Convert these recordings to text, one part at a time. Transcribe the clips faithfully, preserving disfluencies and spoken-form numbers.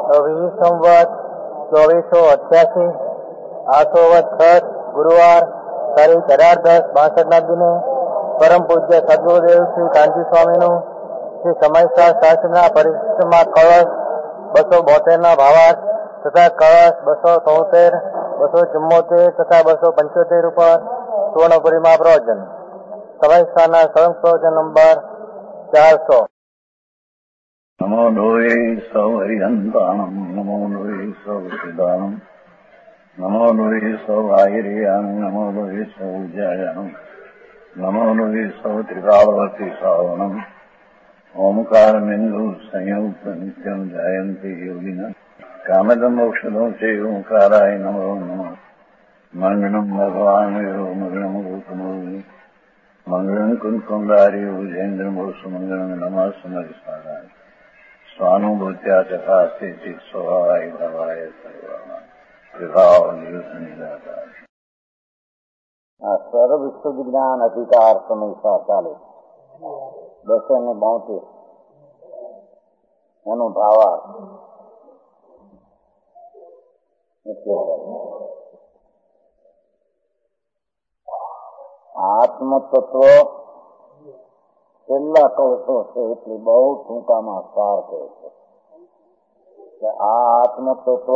રવિ સંવત ચોવીસો અઠ્યાસી આસો છઠ ગુરુવાર તારીખ અઢાર દસ બાસઠ ના દિને પરમ પૂજ્ય સદગુરુદેવ શ્રી કાંતિ સ્વામીનું શ્રી સમયસાર શાસ્ત્રના પરિશ્રમમાં કળશ બસો બોતેર ના ભાવાર્થ તથા કળશ બસો તોતેર બસો ચુમ્મોતેર તથા બસો પંચોતેર ઉપર સુવર્ણપુરીમાં પ્રવચન. સમયસારના સળંગ પ્રવચન નંબર ચારસો. નમો લોહે સૌ હરિહંતાણમ નમો લોહે સૌ સિદ્ધાણમ નમો લોહે સૌ આહિર્યાણમ નમો લોહે સૌ જયાણમ નમો લોહે સૌ ત્રિકાળવતી શ્રાવણમ ઓમકાર બિંદુ સંયુક્ત નિત્યમ જયંતિ યોગિના કામદમ મોક્ષદો છે ઓંકારાય નમો નમઃ. મંગળમ ભગવાન મંગળમ ગૌતમો મંગળમ કુંકુંડારી ભુજેન્દ્ર મોક્ષ મંગળમ નમઃ સમરિસારાય સ્વાનુભૂત્યા ચકાસ્તે ચિત સ્વભાવાય ભવાય સર્વમાં વિભાવ નિયુત નિરાકાર. આ સર્વ વિશ્વ વિજ્ઞાન અધિકાર સમયસર ચાલે બસો ને બોતેર એનો ભાવાર્થ આત્મ તત્વ છેલ્લા કવસો છે એટલે બહુ ટૂંકામાં સાર કહે છે કે આ આત્મ તત્વ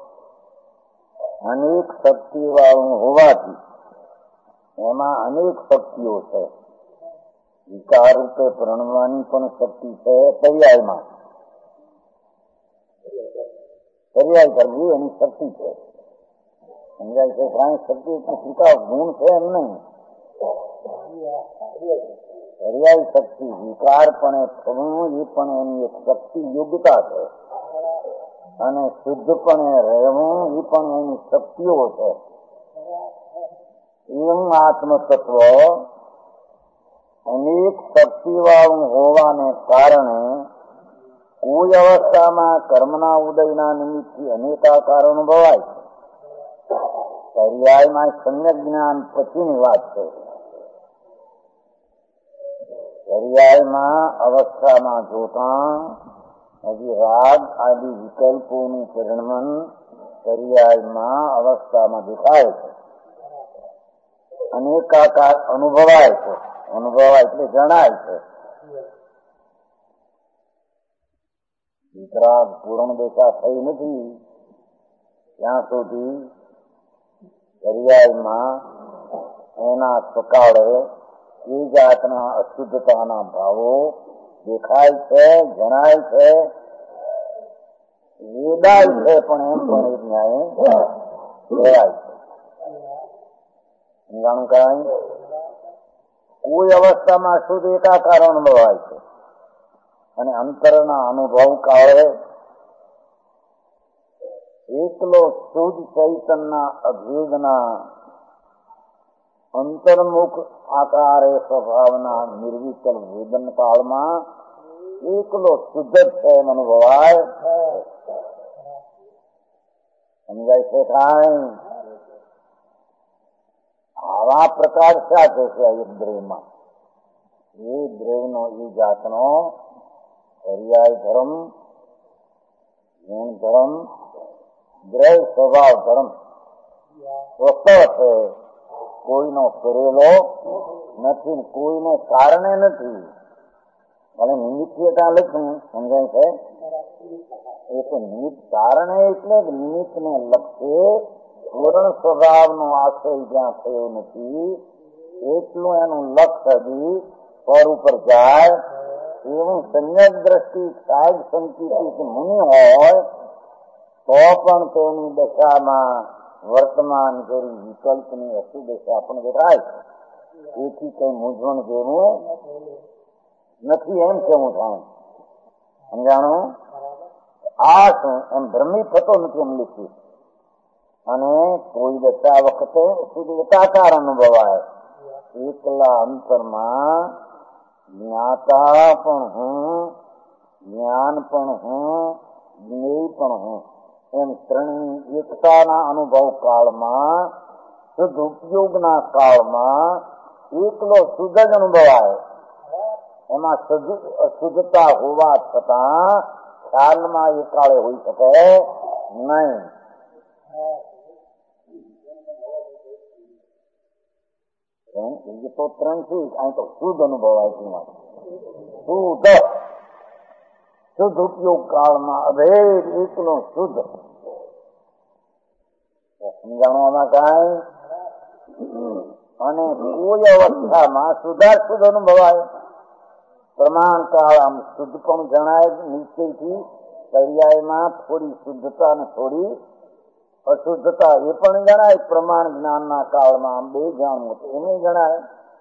અનેક શક્તિ વાળું હોવાથી એમાં અનેક શક્તિઓ છે. વિકાર રૂપે પ્રણવાની પણ શક્તિ છે. પર્યાયમાં પર્યાય કરવી એની શક્તિ છે. સમજાય છે? કારણ શક્તિ સ્વીકાર ગુણ છે એમ નહીં. પર્યાય શક્તિ વિકાર પણ થવું એ પણ એની એક શક્તિ યોગ્યતા છે. અને શુદ્ધપણે રહેવું એ પણ એની શક્તિઓ છે. એમ આત્મ તત્વ અનેક શક્તિવાળું હોવાને કારણે કોઈ અવસ્થામાં કર્મના ઉદયના નિમિત્તથી અનેકાકાર અનુભવાય છે. પર્યાયમાં સમ્યક જ્ઞાન પછીની વાત છે. પર્યાયમાં અવસ્થામાં જોતા હજી રાગ આદિ વિકલ્પોનું પરિણમન પર્યાયમાં અવસ્થામાં દેખાય છે. અનેકાકાર અનુભવાય છે. અનુભવાય એટલે જણાય છે. વિતરાગ પૂર્ણ દેશા થઈ નથી ત્યાં સુધી પર્યાયમાં એના સકાળે એ જાતના અશુદ્ધતાના ભાવો દેખાય છે, જણાય છે, વેદાય છે, પણ એમ પણ એ ન્યાય કહેવાય છે. સમજાણું કરાય? કોઈ અવસ્થામાં શુદ્ધ એકાકાર અનુભવાય છે અને અંતરના અનુભવ કાળે એકલો શુદ્ધ ચૈતનના અભેદના અંતર્મુખ આકારે સ્વભાવના નિર્વિકલ વેદન કાળમાં એકલો શુદ્ધ છે એમ અનુભવાય. સમજાય છે? કાંઈ આવા પ્રકાર સાથે છે એક દ્રવ્યમાં. એ દ્રવ્યનો એ જાતનો પર્યાય ધર્મ, ગુણ ધર્મ, દ્રવ્ય સ્વભાવ ધર્મ સ્વસ્થ છે. કોઈનો કરેલો નથી, કોઈને કારણે નથી. અને નિમિત્તતા લખ્યું. સમજાય છે? એ તો નિમિત્ત કારણે એટલે નિમિત્તને લક્ષે પૂર્ણ સ્વભાવનો આશ્રય જ્યાં થયો નથી એટલું એનું લક્ષ હજી પર ઉપર જાય. એવું સંયક દ્રષ્ટિ સાહેબ સંકિત મુનિ હોય તો પણ તેની દશામાં વર્તમાન કરી વિકલ્પની અસુદશા પણ દેખાય છે. તેથી કઈ મૂંઝવણ જેવું નથી એમ કેવું થાય. સમજાણું? આ શું એમ ભ્રમિત થતો નથી એમ લીધું. અને કોઈ દશા વખતે શુદ્ધ એકાકાર અનુભવાય. એકલા અંતરમાં જ્ઞાતા પણ હું, જ્ઞાન પણ હું, જ્ઞેય પણ હું એમ ત્રણેય એકતાના અનુભવ કાળમાં શુદ્ધ ઉપયોગના કાળમાં એકલો શુદ્ધ જ અનુભવાય. એમાં અશુદ્ધતા હોવા છતાં ખ્યાલમાં એ કાળે હોઈ શકે નહીં. એ તો ત્રણ થી અહીં તો શુદ્ધ અનુભવાય છે. શુદ્ધ શુદ્ધ ઉપયોગ કાળમાં અભેદ એકનો શુદ્ધ સમજાણવામાં કાંઈ અને કોઈ અવસ્થામાં સુધાર શુદ્ધ અનુભવાય. પ્રમાણ કાળ આમ શુદ્ધ પણ જણાય નિશ્ચયથી, પર્યાયમાં થોડી શુદ્ધતા અને થોડી અશુદ્ધતા એ પણ જણાય. પ્રમાણ જ્ઞાનના કાળમાં આમ બે જાણવું તો એને જણાય.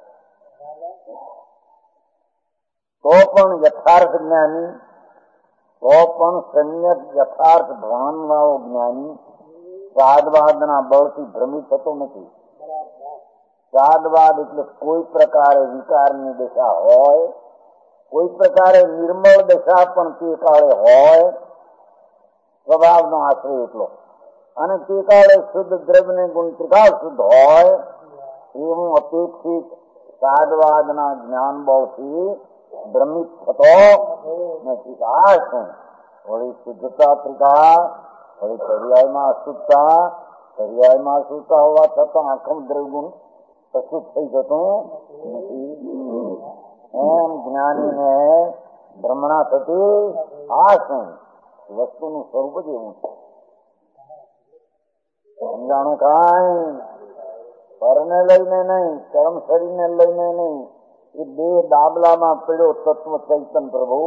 તો પણ યથાર્થ જ્ઞાની, તો પણ સમ્યક યથાર્થ ભાન વાળો જ્ઞાની સાદવાદના બળથી ભ્રમિત થતો નથી. સાદવાદ એટલે કોઈ પ્રકારે વિકારની દશા હોય, કોઈ પ્રકારે નિર્મળ દશા પણ તે કાળે હોય, સ્વભાવનો આશ્રય એટલો, અને તે કાળે શુદ્ધ દ્રવ્યને ગુણ ત્રિકાળ શુદ્ધ હોય એવું અપેક્ષિત સાદવાદના જ્ઞાન બળથી ભ્રમિત થતો નથી. આ શું વળી શુદ્ધતા ત્રિકાળ, વળી પર્યાયમાં અશુદ્ધતા, પર્યાયમાં અશુદ્ધતા હોવા છતાં આખમ દ્રવ્યગુણ અશુદ્ધ થઈ જતું નથી. એમ જ્ઞાનીને ભ્રમણા થતી. આ શું વસ્તુનું સ્વરૂપ જ એવું છે. સમજાણું કાંઈ પરને લઈને નહીં, કર્મ શરીરને લઈને નહીં. એ બે દાબલામાં પડ્યો તત્વ ચૈતન પ્રભુ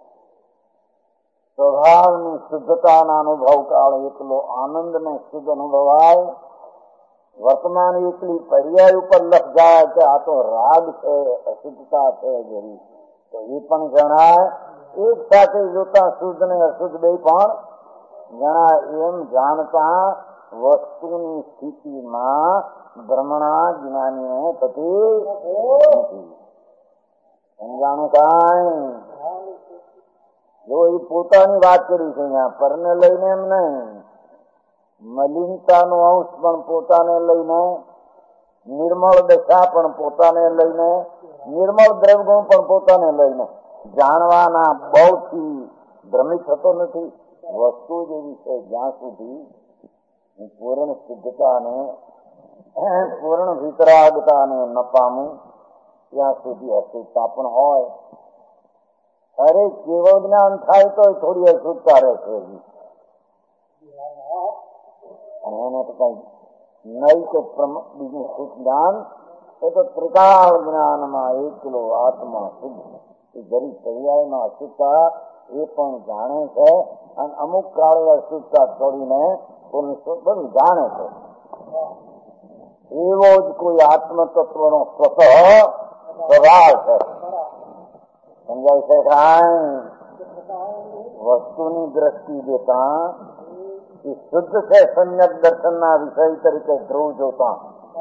સ્વભાવની શુદ્ધતાના અનુભવ કાળે એકલો આનંદને શુદ્ધ અનુભવાય. વર્તમાન એકલી પર્યાય ઉપર લખ જાય કે આ તો રાગ છે, અશુદ્ધતા છે જેવી, તો એ પણ જણાય. એક સાથે જોતા શુદ્ધ ને અશુદ્ધ બે પણ જણાય. એમ જાણતા વસ્તુની સ્થિતિમાં ભ્રમણા જ્ઞાનીને થતી નથી. સમજાણું કાંઈ? જો એ પોતાની વાત કરી છે અહીંયા, પરને લઈને એમ નહીં. મલિનતાનો અંશ પણ પોતાને લઈને, નિર્મળ દશા પણ પોતાને લઈને, નિર્મળ દ્રવ્યગુણ પણ પોતાને લઈને જાણવાના બળથી ભ્રમિત થતો નથી. વસ્તુ જેવી છે જ્યાં સુધી પૂર્ણ શુદ્ધતાને, પૂર્ણ વિતરાગતાને ન પામું ત્યાં સુધી અશુદ્ધતા પણ હોય. અરે કેવળ જ્ઞાન થાય તો થોડી અશુદ્ધતા રહેશે. એને તો કઈ નહીં કે બીજું શુદ્ધ જ્ઞાન એ તો ત્રિકાળ જ્ઞાનમાં એકલો આત્મા શુદ્ધ. એ જરી પર્યાયમાં અશુદ્ધતા એ પણ જાણે છે, અને અમુક કાળે અશુદ્ધતા છોડીને બધું જાણે છે. એવો જ કોઈ આત્મ તત્વનો સ્વતઃ સ્વભાવ છે. સમજાય છે કાંઈ? વસ્તુની દ્રષ્ટિ દેતા એ શુદ્ધ છે. સમ્યક દર્શનના વિષય તરીકે ધ્રુવ જોતા,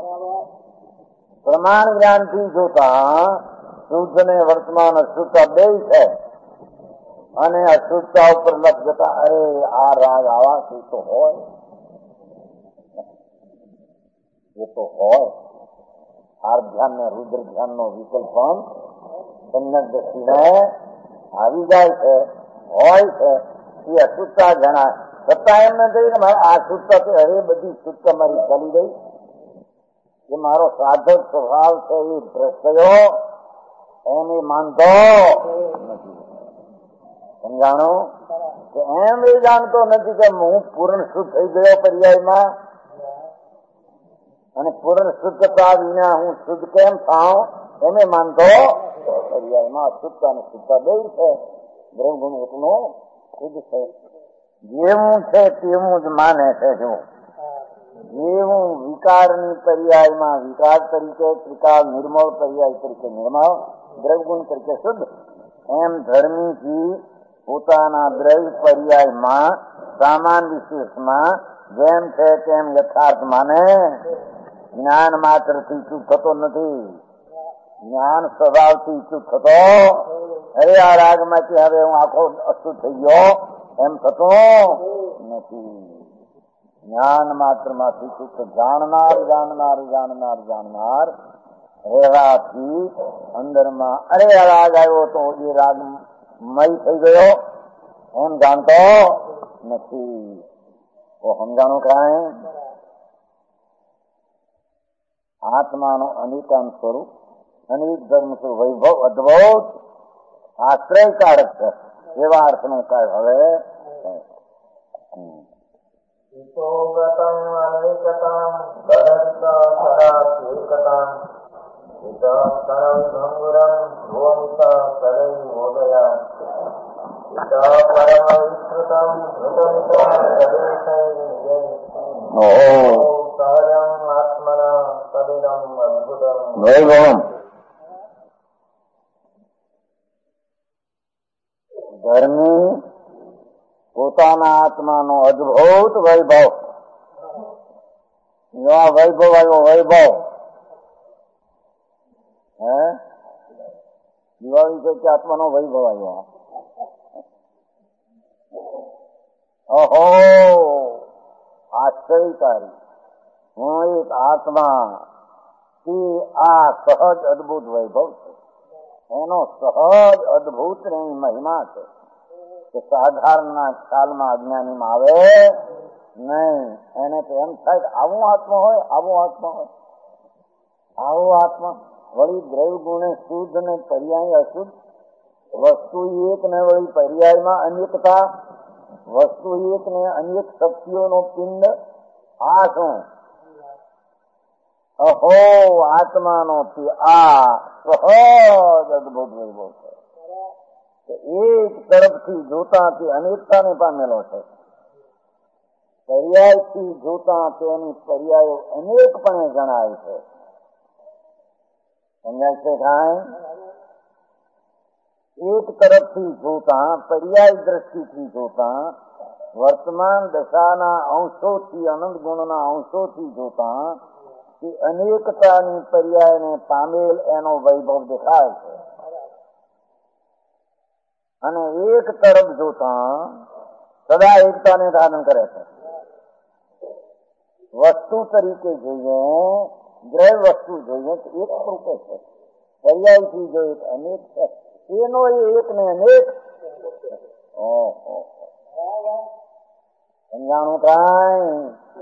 પ્રમાણ જ્ઞાનથી જોતા શુદ્ધ ને વર્તમાન અશુદ્ધતા બે છે. અને અશુદ્ધતા ઉપર લખ જતા અરે આ રાગ આવા શું તો હોય, એ તો હોય. આર ધ્યાન ને રુદ્ર ધ્યાન નો વિકલ્પ પણ સમ્યક દ્રષ્ટિને આવી જાય છે, હોય છે. એ અશુદ્ધતા જણાય. છતાં એમ નથી કે મારે આ શુદ્ધતા છે, હવે બધી શુદ્ધતા મારી ચાલી ગઈ, એ મારો સાધક સ્વભાવ છે એ ભ્રષ્ટ થયો, એમ એ માનતો નથી. સમજાણો કે એમ એ જાણતો નથી કે હું પૂર્ણ શુદ્ધ થઈ ગયો પર્યાયમાં, અને પૂર્ણ શુદ્ધતા વિના હું શુદ્ધ કેમ થાઉં એમ એ માનતો પર્યાયમાં અશુદ્ધતા અને શુદ્ધતા બે છે. દ્રવ્યગુણ એકનું શુદ્ધ છે. જેવું છે તેવું જ માને છે. જો જેવું વિકારની પર્યાયમાં વિકાર તરીકે, ત્રિકાળ નિર્મળ પર્યાય તરીકે નિર્મળ, દ્રવ્યગુણ તરીકે શુદ્ધ, એમ ધર્મીથી પોતાના દ્રવ્ય પર્યાયમાં સામાન વિશેષમાં જેમ છે તેમ યથાર્થ માને. જ્ઞાન માત્રથી ચૂક થતો નથી. જ્ઞાન સ્વભાવથી ચૂક થતો, અરે આ રાગમાંથી હવે હું આખો અશુદ્ધ થઈ ગયો એમ થતો નથી. જ્ઞાન માત્ર માંથી ચૂક જાણનાર જાણનાર જાણનાર જાણનાર રહેવાથી અંદરમાં અરે આ રાગ આવ્યો તો એ રાગ મય થઈ ગયો એમ જાણતો નથી. તો સમજાણું કાંઈ આત્માનો અનિકાન સ્વરૂપ, અનેક ધર્મ સ્વરૂપ, વૈભવ, અદભુત, આશ્રયકારક છે. એવા અર્થનું કાંઈ હવે ધર્મી પોતાના આત્માનો અદભુત વૈભવ, એવા વૈભવ આવ્યો વૈભવ. હે દિવાળી છે કે આત્માનો વૈભવ આવ્યો. ઓહો આશ્ચર્યકારી. હું એક આત્મા તે આ સહજ અદભુત વૈભવ છે. એનો સહજ અદભુત ની મહિમા છે કે સાધારણ ખ્યાલમાં અજ્ઞાનીમાં આવે નહીં. એને તો એમ થાય કે આવું આત્મા હોય, આવું આત્મા હોય, આવું આત્મા. વળી દ્રવ્ય ગુણે શુદ્ધ ને પર્યાય અશુદ્ધ, વસ્તુ એક ને વળી પર્યાયમાં અનેકતા, વસ્તુ એક ને અનેક શક્તિઓનો પિંડ. આ શું? અહો આત્માનો આ સહજ અદભુત વૈભવ છે. એક તરફથી જોતા તે અનેકતાને પામેલો છે, પર્યાયથી જોતા તેની પર્યાયો અનેકપણે જણાય છે. સમજાય છે કાંઈ? એક તરફથી જોતા, પર્યાય દ્રષ્ટિથી જોતા, વર્તમાન દશાના અંશોથી, અનંત ગુણના અંશોથી જોતા તે અનેકતાની પર્યાયને પામેલ એનો વૈભવ દેખાય છે. અને એક તરફ જોતા સદા એકતાને ધારણ કરે છે. વસ્તુ તરીકે જોઈએ, દ્રવ્ય વસ્તુ જોઈએ તો એક રૂપે છે, પર્યાયથી જોઈએ તો અનેક છે. એનો એક ને અનેક. ઓહો સમજાણું કાંઈ?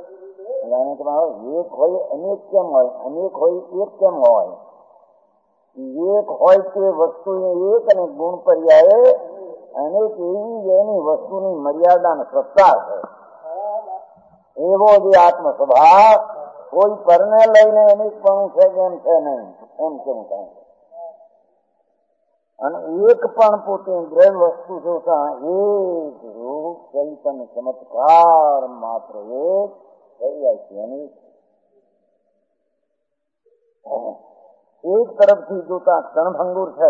એક હોય અનેક કેમ હોય, અનેક હોય એક કેમ હોય? એક હોય તે વસ્તુ એક અને ગુણ પર્યાય અનેક, એવી એની વસ્તુની મર્યાદા સત્તા છે. એવો જે આત્મ સ્વભાવ કોઈ પરને લઈને અનેક પણ છે એમ છે નહીં, એમ કેમ કહે. અને એક પણ પોતે દ્રવ્ય વસ્તુ જોતા એક રૂપ ચૈતન્ય ચમત્કાર માત્ર એક એક તરફથી જોતા ક્ષણભંગુર છે.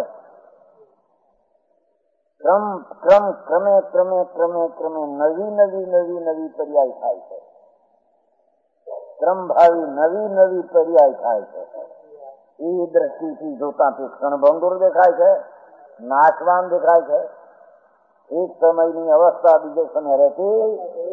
ક્રમ ક્રમ ક્રમે ક્રમે ક્રમે ક્રમે નવી નવી નવી નવી પર્યાય થાય છે. ક્રમભાવી નવી નવી પર્યાય થાય છે. એ દ્રષ્ટિથી જોતા તે ક્ષણભંગુર દેખાય છે, નાશવાન દેખાય છે. એક સમયની અવસ્થા બીજે સમય રહેતી.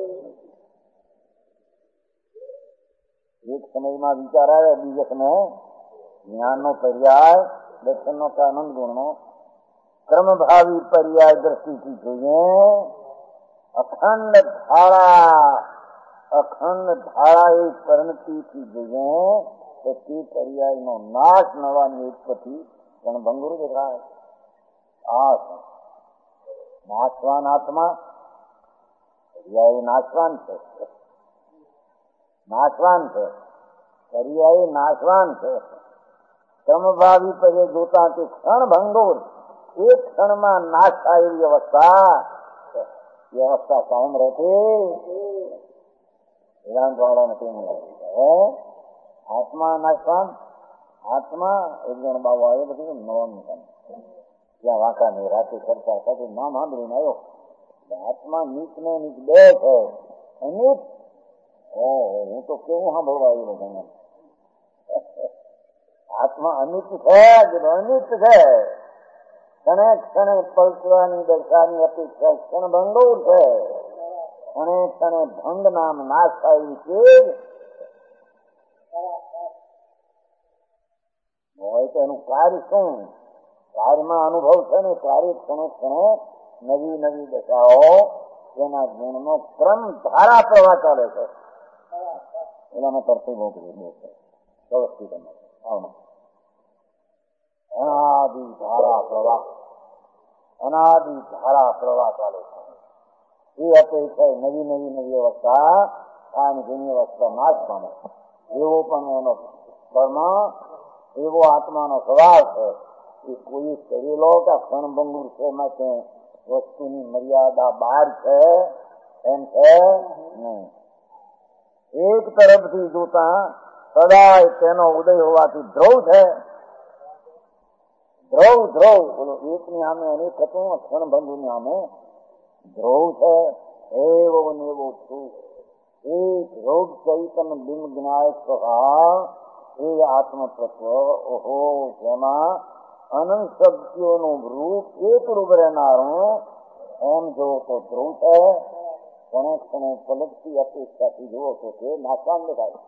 એક સમયમાં વિચાર આવે, બીજે સમય જ્ઞાનનો પર્યાય, દર્શનનો કે આનંદ ગુણનો ક્રમભાવી પર્યાય દ્રષ્ટિથી જોઈએ. અખંડ ધારા, અખંડ ધારા એ પરિણતિથી જોઈએ તો તે પર્યાયનો નાશ નવાની ઉત્પત્તિ ક્ષણભંગુર દેખાય. આ નાશવાન આત્મા પર્યાય નાશવાન છે, નાશવાન છે, પર્યાય નાશવાન છે. ક્રમભાવી પર્યાય જોતા તે ક્ષણભંગુર, એક ક્ષણમાં નાશ થાય એવી અવસ્થા, એ અવસ્થા કાયમ રહેતી. વેદાંત વાળાને કેમ લાગે આત્મા નાશવાન? આત્મા એક જણ બાબુ આવ્યો બધું નવાનું કામ ત્યાં વાંકા ને રાતે કરતા હતા, નામ સાંભળીને આવ્યો. આત્મા નીચ ને નીચ બે છે, અનિત. ઓહો હું તો કેવું સાંભળવા આવ્યો તમે. આત્મા અનિત છે, અનિત છે. ક્ષણે ક્ષણે પલટવાની દશાની અપેક્ષા ક્ષણભંગુર છે. ક્ષણે ક્ષણે ભંગ નામ નાશ થાય છે. હોય તો એનું કાર્ય શું? કાર્યમાં અનુભવ છે ને, કાર્ય ક્ષણે ક્ષણે નવી નવી દશાઓ તેના ગુણનો ક્રમ ધારા પ્રવાહ ચાલે છે. એનામાં તરફી બહુ બહુ છે વ્યવસ્થિત અનાદિ ધારા પ્રવાહ અનાદિ ધારા પ્રવાહ ચાલે છે. એ અપેક્ષા નવી નવી નવી અવસ્થા અને જૂની અવસ્થા નાશ પામે એવો પણ એનો કર્મ એવો આત્માનો સ્વભાવ છે. એ કોઈ કરેલો કે ક્ષણભંગુર છે માટે વસ્તુની મર્યાદા બહાર છે એમ છે નહીં. એક તરફથી જોતા સદાય તેનો ઉદય હોવાથી ધ્રુવ છે. ધ્રુવ ધ્રુવ બોલો એકની સામે અનેક હતું, ક્ષણભંગુરની સામે ધ્રુવ છે. એવો ને એવો છું એક રોગ ચૈતન્ય બિંબ જ્ઞાય સ્વભાવ એ આત્મતત્વ. ઓહો જેમાં અનંત શક્તિઓનું રૂપ એક રૂપ રહેનારું એમ જો તો ધ્રુવ છે. ક્ષણે ક્ષણે પલટતી અપેક્ષાથી જુઓ તો તે નાશવાન દેખાય.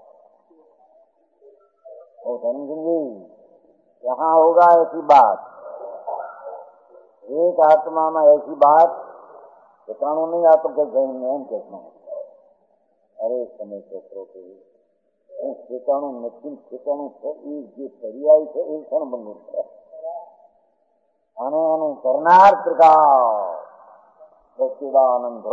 यहाँ होगा ऐसी बात, एक आत्मा में ऐसी बात ठिकाणों नहीं आ तो के जैन एम कहना अरे समय छोकरो के ठिकाणों નથી ઠેકાણું છે એ જે પર્યાય છે એ ક્ષણ બંધ છે અને એનું કરનાર પ્રકાર સચ્ચિદાનંદ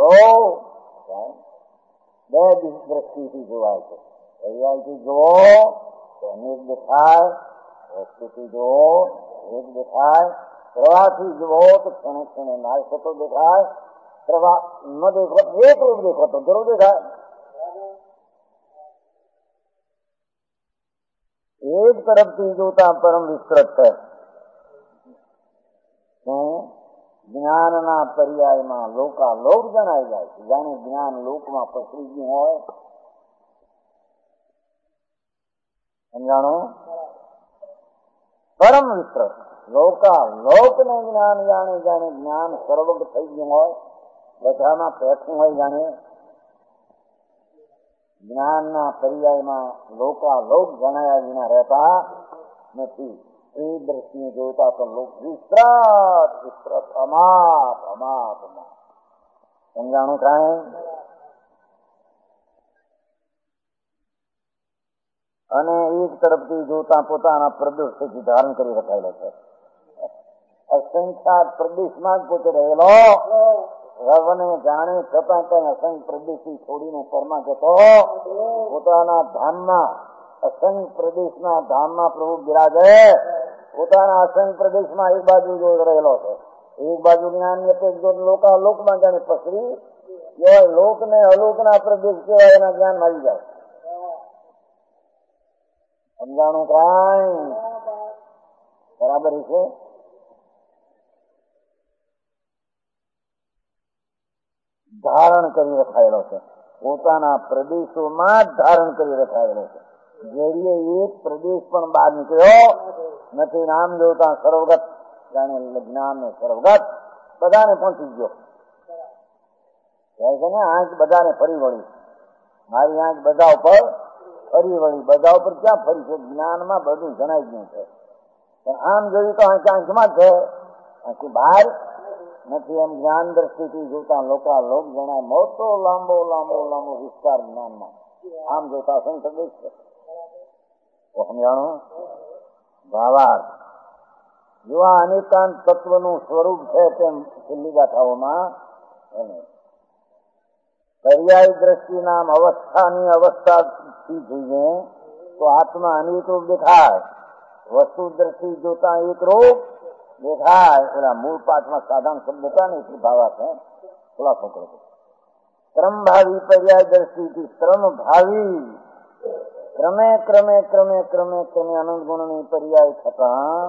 બે દ્રષ્ટિથી જોવાય છે. પર્યાયથી જુઓ તો અનેક દેખાય, વસ્તુથી જુઓ એક દેખાય, પ્રવાહથી જુઓ તો ક્ષણે ક્ષણે નાશ થતો દેખાય, પ્રવાહ ન દેખો એક રૂપ દેખો તો જરૂર દેખાય. એક તરફથી જોતા પરમ વિસ્તૃત છે. જ્ઞાનના પર્યાયમાં લોકા લોક જણાઈ જાય છે. જાણે જ્ઞાન લોકમાં પસરી ગયું હોય. સમજાણો? પરમ વિસ્તૃત લોકા લોકને જ્ઞાન જાણે જાણે જ્ઞાન સર્વગ થઈ ગયું હોય, બધામાં પેઠું હોય. જાણે જ્ઞાનના પર્યાયમાં લોકા લોક જણાયા વિના રહેતા નથી. એ દ્રષ્ટિએ જોતા તો લોક વિસ્તૃત વિસ્તૃત અમાપ અમાપ અમાપ. સમજાણું થાય? અને એક તરફથી જોતા પોતાના પ્રદેશથી ધારણ કરી રખાયેલો છે. અસંખ્યાત પ્રદેશમાં જ પોતે રહેલો રવને જાણે છતાં કઈ અસંખ્ય પ્રદેશથી છોડીને પરમાં જતો પોતાના ધામમાં અસંખ્ય પ્રદેશના ધામમાં પ્રભુ બિરાજે. પોતાના અસંખ્ય પ્રદેશમાં એક બાજુ જો રહેલો છે, એક બાજુ જ્ઞાનની અપેક્ષા લોકા લોકમાં જાણે પસરી કેવાય. લોક ને અલોકના પ્રદેશ કેવાય એના જ્ઞાન આવી જાય. સમજાણું કાંઈ બરાબર છે? ધારણ કરી રખાયેલો છે, પોતાના પ્રદેશોમાં જ ધારણ કરી રખાયેલો છે. જેડીએ એક પ્રદેશ પણ બહાર નીકળ્યો નથી. નામ જોતા સર્વગત જાણે જ્ઞાન ને સર્વગત બધાને પહોંચી ગયો છે ને. આંખ બધાને ફરી વળી, મારી આંખ બધા ઉપર ફરી વળી. બધા ઉપર ક્યાં ફરી છે? જ્ઞાનમાં બધું જણાઈ ગયું છે. પણ આમ જોયું તો આંખ આંખમાં જ છે, આંખી બહાર નથી. એમ જ્ઞાન દ્રષ્ટિથી જોતા લોકા લોક જણાય. મોટો લાંબો લાંબો લાંબો વિસ્તાર જ્ઞાનમાં આમ જોતા અસંખ્ય દેશ છે. સમજાણો? ભાવાર્થ જો આ અનેકાંત તત્વનું સ્વરૂપ છે તેમ છેલ્લી ગાથાઓમાં પર્યાય દ્રષ્ટિ નામ અવસ્થાની અવસ્થાથી જોઈએ તો આત્મા અનેક રૂપ દેખાય. વસ્તુ દ્રષ્ટિ જોતા એક રૂપ દેખાય. એના મૂળ પાઠમાં સાધારણ શબ્દ હતા ને એટલી ભાવા છે. ખુલાસો કરો. ક્રમ ભાવી પર્યાય દ્રષ્ટિથી ક્રમ ભાવી ક્રમે ક્રમે ક્રમે ક્રમે ક્રમે અનંત ગુણની પર્યાય થતા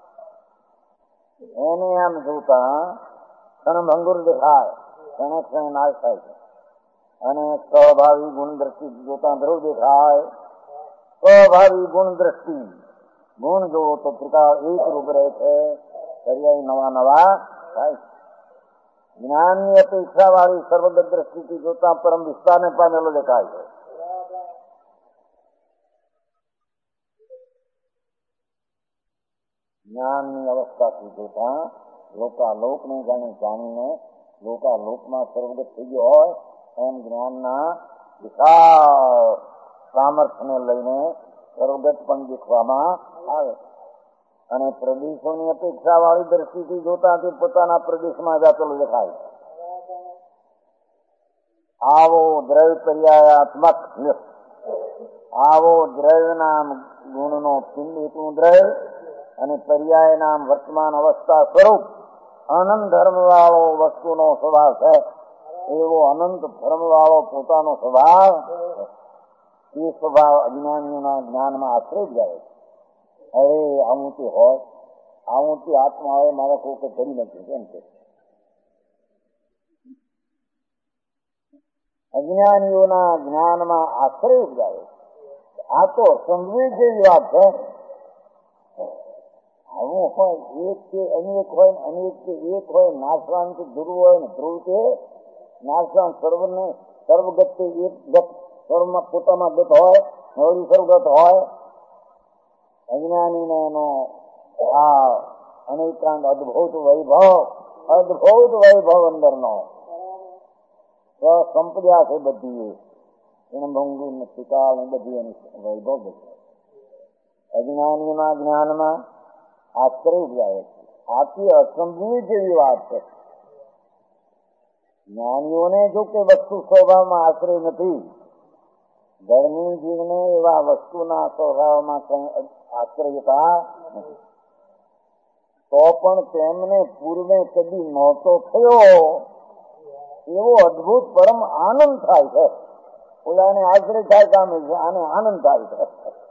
એને આમ જોતા ક્ષણભંગુર દેખાય, ક્ષણે ક્ષણે નાશ થાય છે. અને સ્વભાવી ગુણ દ્રષ્ટિ જોતા ધ્રુવ દેખાય. સ્વભાવી ગુણ દ્રષ્ટિ ગુણ જોવો તો પ્રકાર એક રૂપ રહે છે. પર્યાય નવા નવા થાય. જ્ઞાનની અપેક્ષા વાળી સર્વગત દ્રષ્ટિથી જોતા પરમ વિસ્તારને પામેલો દેખાય છે. જ્ઞાનની અવસ્થાથી જોતા લોકાલોકને જાણી જાણીને લોકાલોકમાં સર્વગત થઈ ગયો હોય એમ જ્ઞાનના વિશાળ સામર્થ્યને લઈને સર્વગત પણ દેખવામાં આવે. અને પ્રદેશોની અપેક્ષા વાળી દ્રષ્ટિથી જોતા તે પોતાના પ્રદેશમાં જાતેલો દેખાય. આવો દ્રવ્ય પર્યાયાત્મક આવો દ્રવ્ય નામ ગુણનો પિંડિતું દ્રવ્ય અને પર્યાય નામ વર્તમાન અવસ્થા સ્વરૂપ અનંત ધર્મ વાળો વસ્તુનો સ્વભાવ છે. એવો અનંત ધર્મ વાળો પોતાનો સ્વભાવ, એ સ્વભાવ અજ્ઞાનીઓના જ્ઞાનમાં આશ્રય જાય. હવે આવું તે હોય, આવું તે આત્મા હવે મારા કોઈ કરી નથી કેમ છે. અજ્ઞાનીઓના જ્ઞાનમાં આશ્રય જાય. આ તો સમજવી જેવી વાત છે. આવું હોય એક કે અનેક હોય, અનેક કે એક હોય, નાશવાન કે ધ્રુવ હોય ને ધ્રુવ કે નાશવાન, સર્વને સર્વગત કે એક ગત, સર્વમાં પોતામાં ગત હોય, નવરી સર્વગત હોય. અજ્ઞાનીને એનો આ અનેકાંત અદભુત વૈભવ, અદભુત વૈભવ અંદરનો સંપદા છે બધી, એને ભંગી ને શિકાળ ને બધી એની વૈભવ બધી અજ્ઞાનીના જ્ઞાનમાં આશ્રય જાય છે. આથી અસંભવી જેવી વાત છે. જ્ઞાનીઓને જો કે વસ્તુ સ્વભાવમાં આશ્રય નથી, ધર્મી જીવને એવા વસ્તુના સ્વભાવમાં કઈ આશ્રયતા નથી, તો પણ તેમને પૂર્વે કદી નહોતો થયો એવો અદભુત પરમ આનંદ થાય છે. ઓલાને આશ્રય થાય કામે છે, આને આનંદ થાય છે.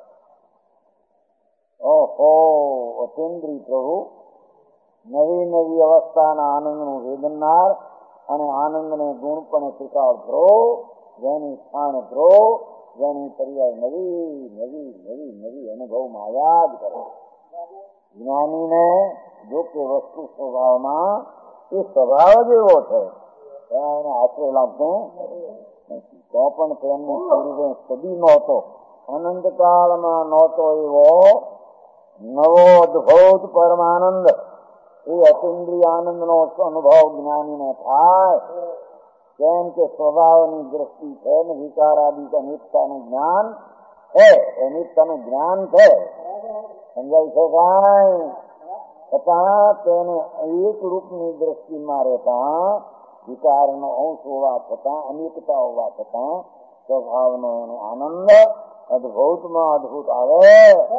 ઓહો, અતેન્દ્રી પ્રભુ નવી નવી અવસ્થાના આનંદનું વેદનાર અને આનંદને ગુણપણે સ્વીકાર કરો, જેની સ્થાન કરો, જેની પર્યાય નવી નવી નવી નવી અનુભવમાં આવ્યા જ કરે. જ્ઞાનીને જો કે વસ્તુ સ્વભાવમાં એ સ્વભાવ જ એવો છે, એને આશ્રય લાગતો નથી. તો પણ તેમને પૂર્વે કદી નહોતો, અનંતકાળમાં નહોતો એવો નવો અદભુત પરમાનંદ, એ અતિન્દ્રિય આનંદનો અનુભવ જ્ઞાનીને થાય. કેમ કે સ્વભાવની દ્રષ્ટિ છે ને વિચારાદિક અનિત્યનું જ્ઞાન છે, અનિત્યનું જ્ઞાન છે, સમજાય છે કાંઈ? છતાં તેને એક રૂપની દ્રષ્ટિમાં રહેતા, વિચારનો અંશ હોવા છતાં, અનેકતા હોવા છતાં સ્વભાવનો એનો આનંદ અદભુતમાં અદભુત આવે.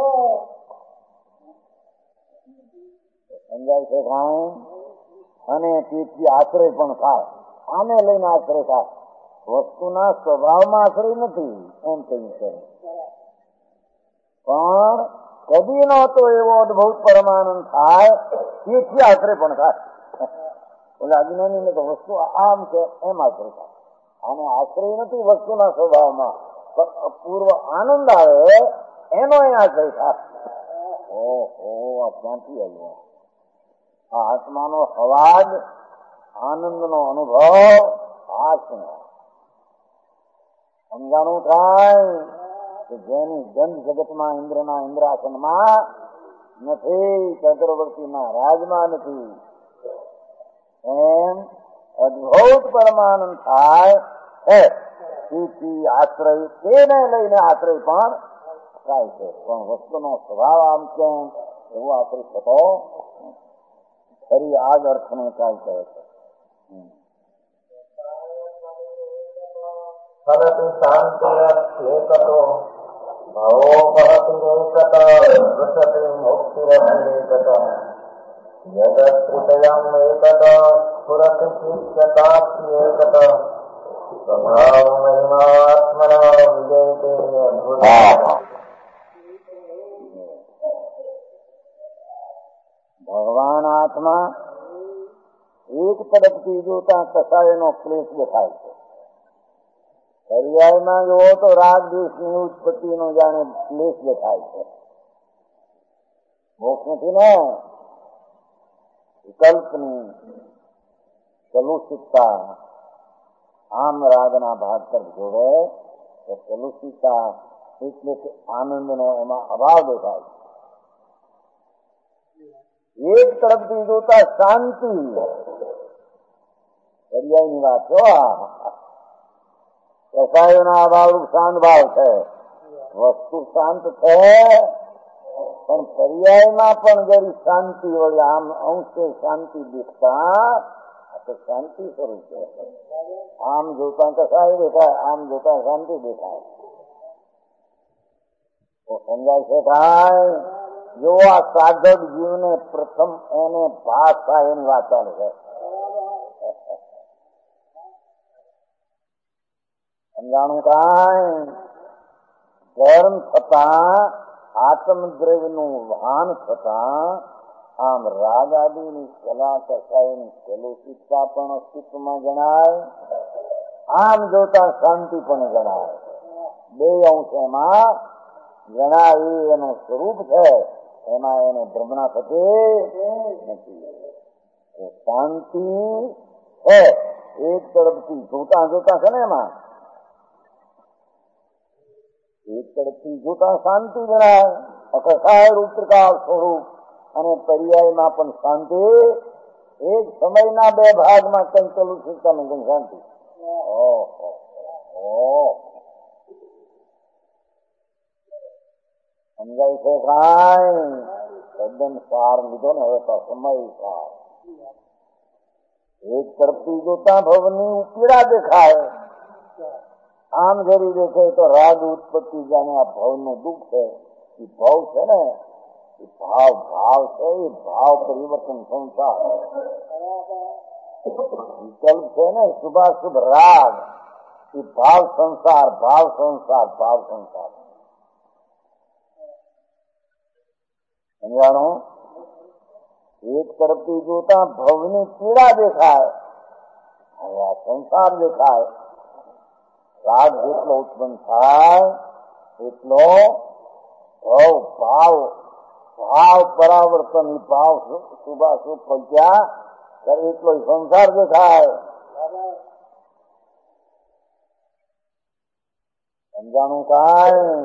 સમજાય છે કાંઈ? અને તેથી આશ્રય પણ થાય. આને લઈને આશ્રય થાય, વસ્તુના સ્વભાવમાં આશ્રય નથી એમ કહ્યું છે. પણ કદી નહોતો એવો અદભુત પરમાનંદ થાય, તેથી આશ્રય પણ થાય. એટલે અજ્ઞાનીને તો વસ્તુ આમ છે એમ આશ્રય થાય. આને આશ્રય નથી વસ્તુના સ્વભાવમાં, પણ પૂર્વ આનંદ આવે એનો એ આશ્રય થાય. ઓહો, આ ક્યાંથી આવ્યો? આ આત્માનો અવાજ, આનંદનો અનુભવ, આ શું સમજાણું થાય કે જેની ગંધ જગતમાં ઇન્દ્રના ઇન્દ્રાસનમાં નથી, ચક્રવર્તીના રાજમાં નથી, એમ અદભુત પરમાનંદ થાય છે. તેથી આશ્રય તેને લઈને આશ્રય પણ થાય છે. પણ વસ્તુનો સ્વભાવ આમ કેમ એવો આશ્રય થતો ફરી આ જ અર્થને કાંઈ કહે છે. ફલતિ શાંતિરસ્યેકતો ભવોપહતિરેકત વૃષતિ મુક્તિરસ્યેકત યદત્રિતયં એકત સ્ફુરતિ ચિત્તતાસ્યેકત સ્વભાવ મહિમાત્મના વિજયતે અદ્ભુત. ભગવાન આત્મા એક તરફથી જોતા કસાયનો ક્લેશ દેખાય છે. પર્યાયમાં જોવો તો રાગ દ્વેષની ઉત્પત્તિનો જાણે ક્લેશ દેખાય છે. મોક્ષ નથી ને, વિકલ્પની કલુષિતતા આમ રાગના ભાગ પર જોવે તો કલુષિતતા એટલે કે આનંદનો એમાં અભાવ દેખાય છે. એક તરફથી જોતા શાંતિ, પર્યાયની વાત છો. કસાયોના અભાવ શાંત ભાવ છે, વસ્તુ શાંત છે, પણ પર્યાયમાં પણ જરી શાંતિ વળી આમ અંશે શાંતિ દેખતા તો શાંતિ સ્વરૂપ છે. આમ જોતા કસાય દેખાય, આમ જોતા શાંતિ દેખાય. તો સમજાય છે થાય જો આ સાધક જીવને પ્રથમ એને ભાષા એની વાત ચાલે છે. સમજાણું કાંઈ ધર્મ થતા આત્મદ્રવ્ય નું ભાન થતા આમ રાગ આદિની કલા કસાયની કલુષિતતા પણ અસ્તિત્વમાં જણાય, આમ જોતા શાંતિ પણ જણાય. બે અંશ એમાં જણાવી એનું સ્વરૂપ છે, એમાં એને ભ્રમણા થતી નથી. શાંતિ છે એક તરફથી જોતા જોતા છે ને, એમાં એક તરફથી જોતા શાંતિ જણાય, અકસાય રૂપકાર સ્વરૂપ, અને પર્યાયમાં પણ શાંતિ. એક સમયના બે ભાગમાં કઈ ચલું શીખતા કઈ શાંતિ. સમજાય છે કાંઈ? તદ્દન સાર લીધો ને હવે તો સમય સાર. એક તરફથી જોતા ભવની પીડા દેખાય, આમ જરી દેખે તો રાગ ઉત્પત્તિ જાણે આ ભાવ નું દુઃખ છે. એ ભાવ છે ને, એ ભાવ ભાવ છે, એ ભાવ પરિવર્તન સંસાર વિકલ્પ છે ને, શુભાશુભ રાગ, એ ભાવ સંસાર, ભાવ સંસાર, ભાવ સંસાર. સમજાણું? એક તરફથી જોતા ભવની પીડા દેખાય, હવે આ સંસાર દેખાય. રાગ જેટલો ઉત્પન્ન થાય એટલો ભાવ ભાવ ભાવ પરાવર્તન, ભાવ શુભાશુભ પગ્યા એટલો સંસાર દેખાય. સમજાણું કાંઈ?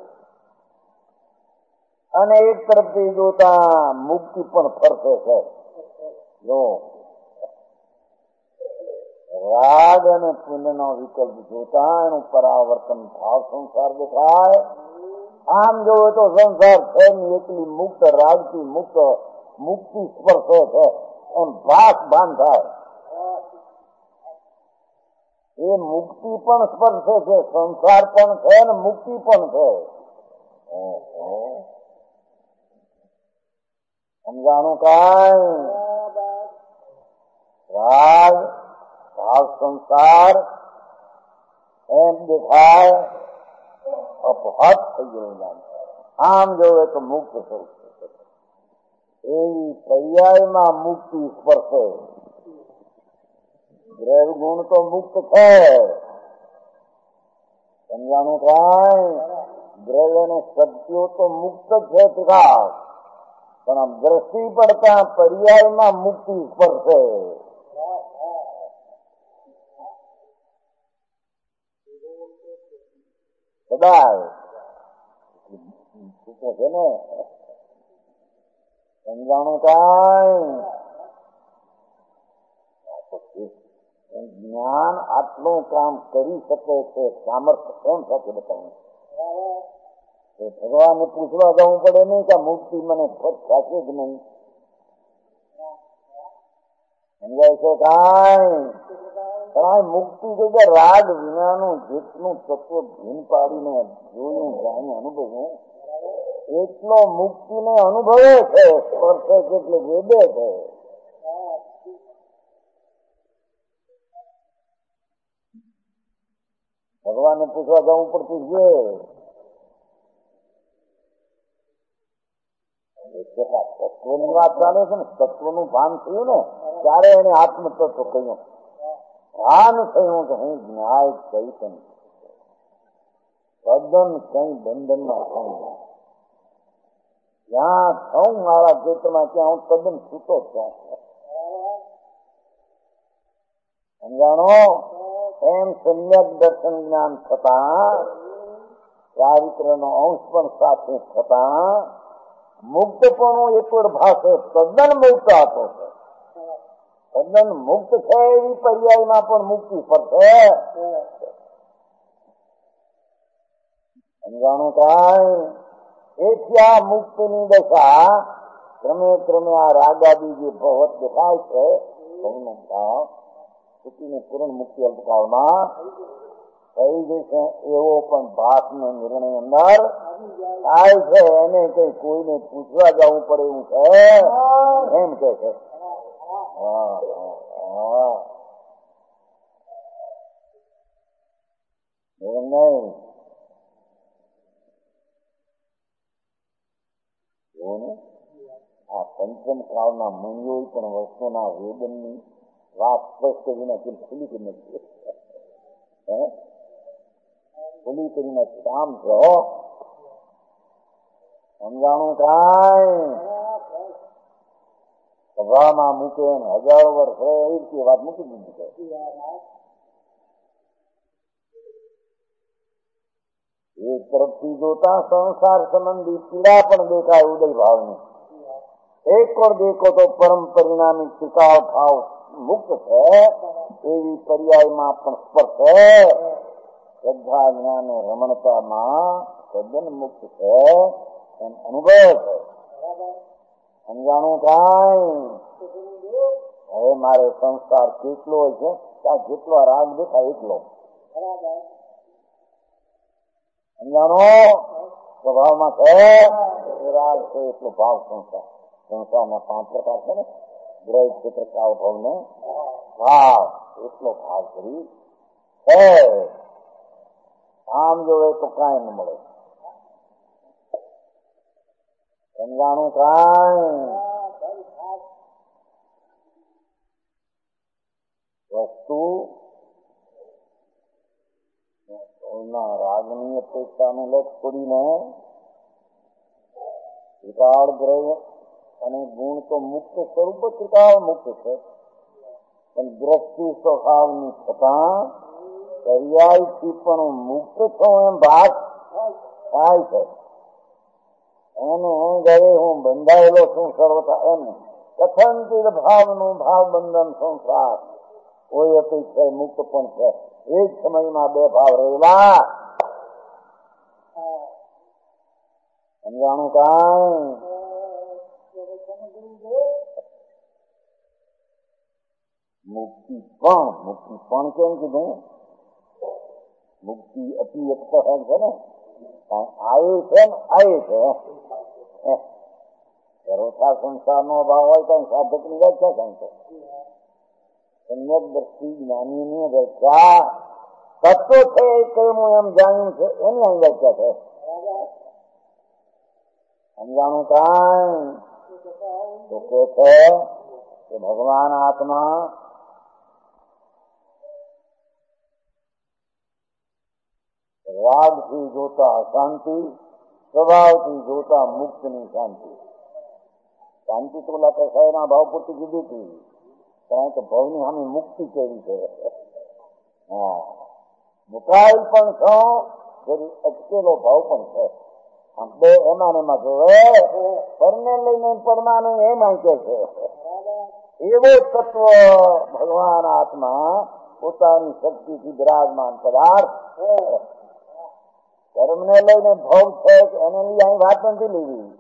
અને એક તરફથી જોતા મુક્તિ પણ ફરશે છે. જો રાગ અને પુણ્ય નો વિકલ્પ જોતા એનું પરાવર્તન ભાવ સંસાર દેખાય. આમ જોવે તો સંસાર છે એકલી મુક્ત, રાગથી મુક્ત, મુક્તિ સ્પર્શે છે એમ ભાસ ભાન થાય. એ મુક્તિ પણ સ્પર્શે છે, સંસાર પણ છે ને મુક્તિ પણ છે. સમજાણું કાંઈ? રાગ ભાવ સંસાર એમ દેખાય, અપહત થઈ ગયેલું. આમ જોવે તો મુક્ત સ્વરૂપ એવી પર્યાયમાં મુક્તિ સ્પર્શે. દ્રવ્ય ગુણ તો મુક્ત છે. સમજાણું કાંઈ? દ્રવ્ય ને સત્યો તો મુક્ત છે પ્રકાશ, પણ આમ દ્રષ્ટિ પડતા પર્યાયમાં મુક્તિ સ્પર્શે. કદાય છે ને. સમજાણું કાંઈ? જ્ઞાન આટલું કામ કરી શકે છે, સામર્થ્ય કેમ સાથે બતાવું? ભગવાનને પૂછવા જવું પડે નહીં કે મુક્તિ મને ફટ થશે કે નહીં. સમજાય છે કાંઈ? પણ મુક્તિ છે રાગ વિનાનું જેટલું તત્વ ભીન પાડીને જોયું, જાણ્યું, અનુભવ્યું એટલો મુક્તિને અનુભવે છે, સ્પર્શે છે એટલે વેદે છે. ભગવાનને પૂછવા જવું પડતું છે. તત્વની વાત ચાલે છે ને, તત્વનું ભાન થયું ને ત્યારે એને આત્મતત્વ કહ્યું. ભાન થયું કે હું ન્યાય કઈ પણ તદ્દન કઈ બંધનમાં થયું, જ્યાં થઉં મારા ચેતમાં ત્યાં હું તદ્દન છૂટો છું. સમજાણો? એમ સમ્યક દર્શન જ્ઞાન થતા ચારિત્ર નો અંશ પણ સાથે થતા મુક્તપણું એકવાર ભાષે તદ્દન મુક્ત હતો છે, તદ્દન મુક્ત છે એવી પર્યાયમાં પણ મુક્તિ ફરશે. સમજાણું કાંઈ? એથી આ મુક્તની દશા ક્રમે ક્રમે આ રાગાદી જે ભવત દેખાય છે સ્થિતિની પૂર્ણ મુક્તિ અલ્પકાળમાં થઈ જશે એવો પણ ભાસનો નિર્ણય અંદર થાય છે. એને કઈ કોઈને પૂછવા જવું પડે એવું છે એમ કે છે. નહીં આ પંચમ કાળના મંગોળ પણ વસ્તુના વેદનની વાત સ્પષ્ટ કરીને ખુલી કરીને ખુલી કરીને કામ છો. સમજાણું કાંઈ? સભામાં મૂકે હજારો વર્ષ હોય એવી રીતે વાત મૂકી દીધી છે. એક તરફથી જોતા સંસાર સંબંધી પીડા પણ દેખાય ઉદય ભાવની. એક વાર દેખો તો પરમ પરિણામી ટિકાવ ભાવ મુક્ત છે એવી પર્યાયમાં પણ સ્પર્શે. શ્રદ્ધા જ્ઞાન રમણતામાં તદ્દન મુક્ત છે એમ અનુભવ છે. સમજાણું કાંઈ? હવે મારે સંસ્કાર કેટલો હોય છે ત્યાં જેટલો રાગ દેખાય એટલો સમજાણો સ્વભાવમાં છે રાગ છે એટલો ભાવ સંસાર. સંસારના પાંચ પ્રકાર છે ને ગ્રહ ક્ષેત્ર કાળ ભાવ ને ભાવ એટલો ભાવ કરી છે. આમ જોવે તો કાંઈ ન મળે. સમજાણું કાંઈ? વસ્તુ રાગની અપેક્ષાને લટ છોડીને ત્રિકાળ ગ્રહ અને ગુણ તો મુક્ત સ્વરૂપ ત્રિકાળ મુક્ત છે પણ દ્રષ્ટિ સ્વભાવની છતાં પર્યાયથી પણ મુક્ત છો એમ ભાગ થાય છે. એને ગયે હું બંધાયેલો છું સર્વથા એમ કથનચિત ભાવનું ભાવ બંધન સંસાર કોઈ અપેક્ષા મુક્ત પણ છે. એક સમયમાં બે ભાવ રહેલા. સમજાણું કાંઈ? મુક્તિ પણ મુક્તિ પણ કેમ કીધું? મુક્તિ અતિ અક્ષર છે ને આવે છે ને આવે છે. સર્વથા સંસારનો અભાવ હોય તો સાધક ની વ્યાખ્યા કઈ છે. સમ્યક દ્રષ્ટિ જ્ઞાનીની વ્યાખ્યા તત્વ છે કેમ એમ જાણ્યું છે એની અહીં વ્યાખ્યા છે. સમજાણું કાંઈ? તો કે છે કે ભગવાન આત્મા રાગથી જોતા અશાંતિ, સ્વભાવથી જોતા મુક્તની શાંતિ. શાંતિ તો ઓલા કસાયના ભાવ પૂરતી કીધી હતી કારણ કે ભાવની સામે મુક્તિ કેવી છે. હા મુકાયેલ પણ છો જરી અટકેલો ભાવ પણ છે. આમ બે એમાં ને એમાં જોવે પરને લઈને પરમાનું એમ આંકે છે. એવો તત્વ ભગવાન આત્મા પોતાની શક્તિથી બિરાજમાન પદાર્થ ધર્મને લઈને ભોગ છે એને લઈ અહીં વાત નથી લેવી.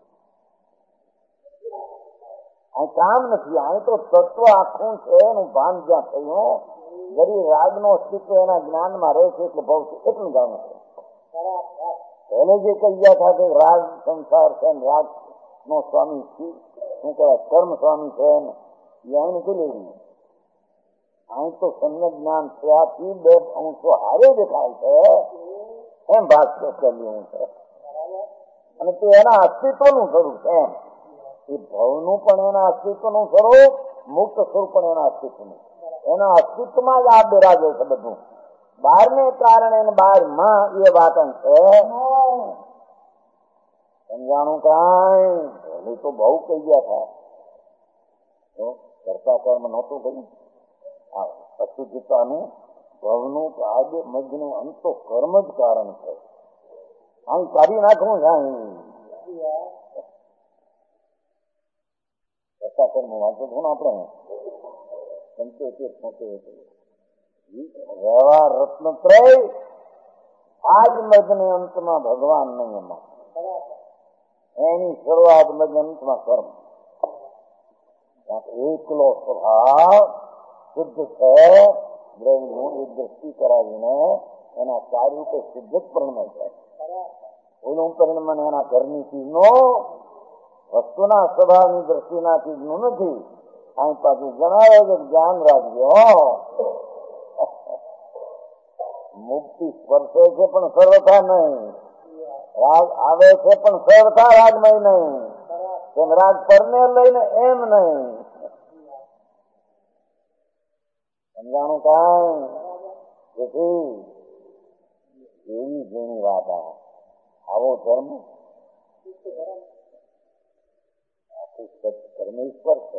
અહીં કામ નથી. અહીં તો તત્વ આખું છે એનું ભાન જ્યાં થયું જરી રાગનો અસ્તિત્વ એના જ્ઞાનમાં રહે છે એટલે ભોગ છે એટલું જાણવું છે. એને જે કહી ગયા હતા કે રાગ સંસાર છે રાગ નો સ્વામી શું કહેવાય કર્મ સ્વામી છે એ અહીં નથી લેવી. અહીં તો સમ્યક જ્ઞાન થયાથી બે અંશો હારે દેખાય છે એમ ભાગ કર્યું છે અને તે એના અસ્તિત્વનું સ્વરૂપ છે. એ ભવનું પણ એના અસ્તિત્વનું સ્વરૂપ, મુક્ત સ્વરૂપ પણ એના અસ્તિત્વનું. એના અસ્તિત્વમાં જ આ બિરાજે છે બધું. બહાર ને કારણે બહાર માં એ વાત છે. સમજાણું કાંઈ? એ તો બહુ કહી ગયા હતા કરતા કર્મ નહોતું કહ્યું અશુદ્ધતાનું ભવનું આદ મજનું અંત તો કર્મ જ કારણ છે. આમ કાઢી નાખવું છે. કરતા કર્મ વાંચો છો ને આપણે પંચોતેર છોતેર વ્યવહાર રત્નત્રય આજ મજને અંતમાં ભગવાન નહીં એમાં એની શરૂઆત મજ અંતમાં કર્મ. એકલો સ્વભાવ શુદ્ધ છે દ્રવ્યનું એ દ્રષ્ટિ કરાવીને એના કાર્ય રૂપે શુદ્ધ જ પરિણમે છે. ઓલું પરિણમન એના ઘરની ચીજનો વસ્તુના સ્વભાવની દ્રષ્ટિના ચીજનું નથી. અહીં પાછું જણાવે છે ધ્યાન રાખજો, મુક્તિ સ્પર્શે છે પણ સર્વથા નહીં, રાગ આવે છે પણ સર્વથા રાગમય નહીં, તેમ રાગ પરને લઈને એમ નહીં. સમજાણું કાંઈ જેથી એવી જેની વાત આ આવો ધર્મ પરમેશ્વર છે.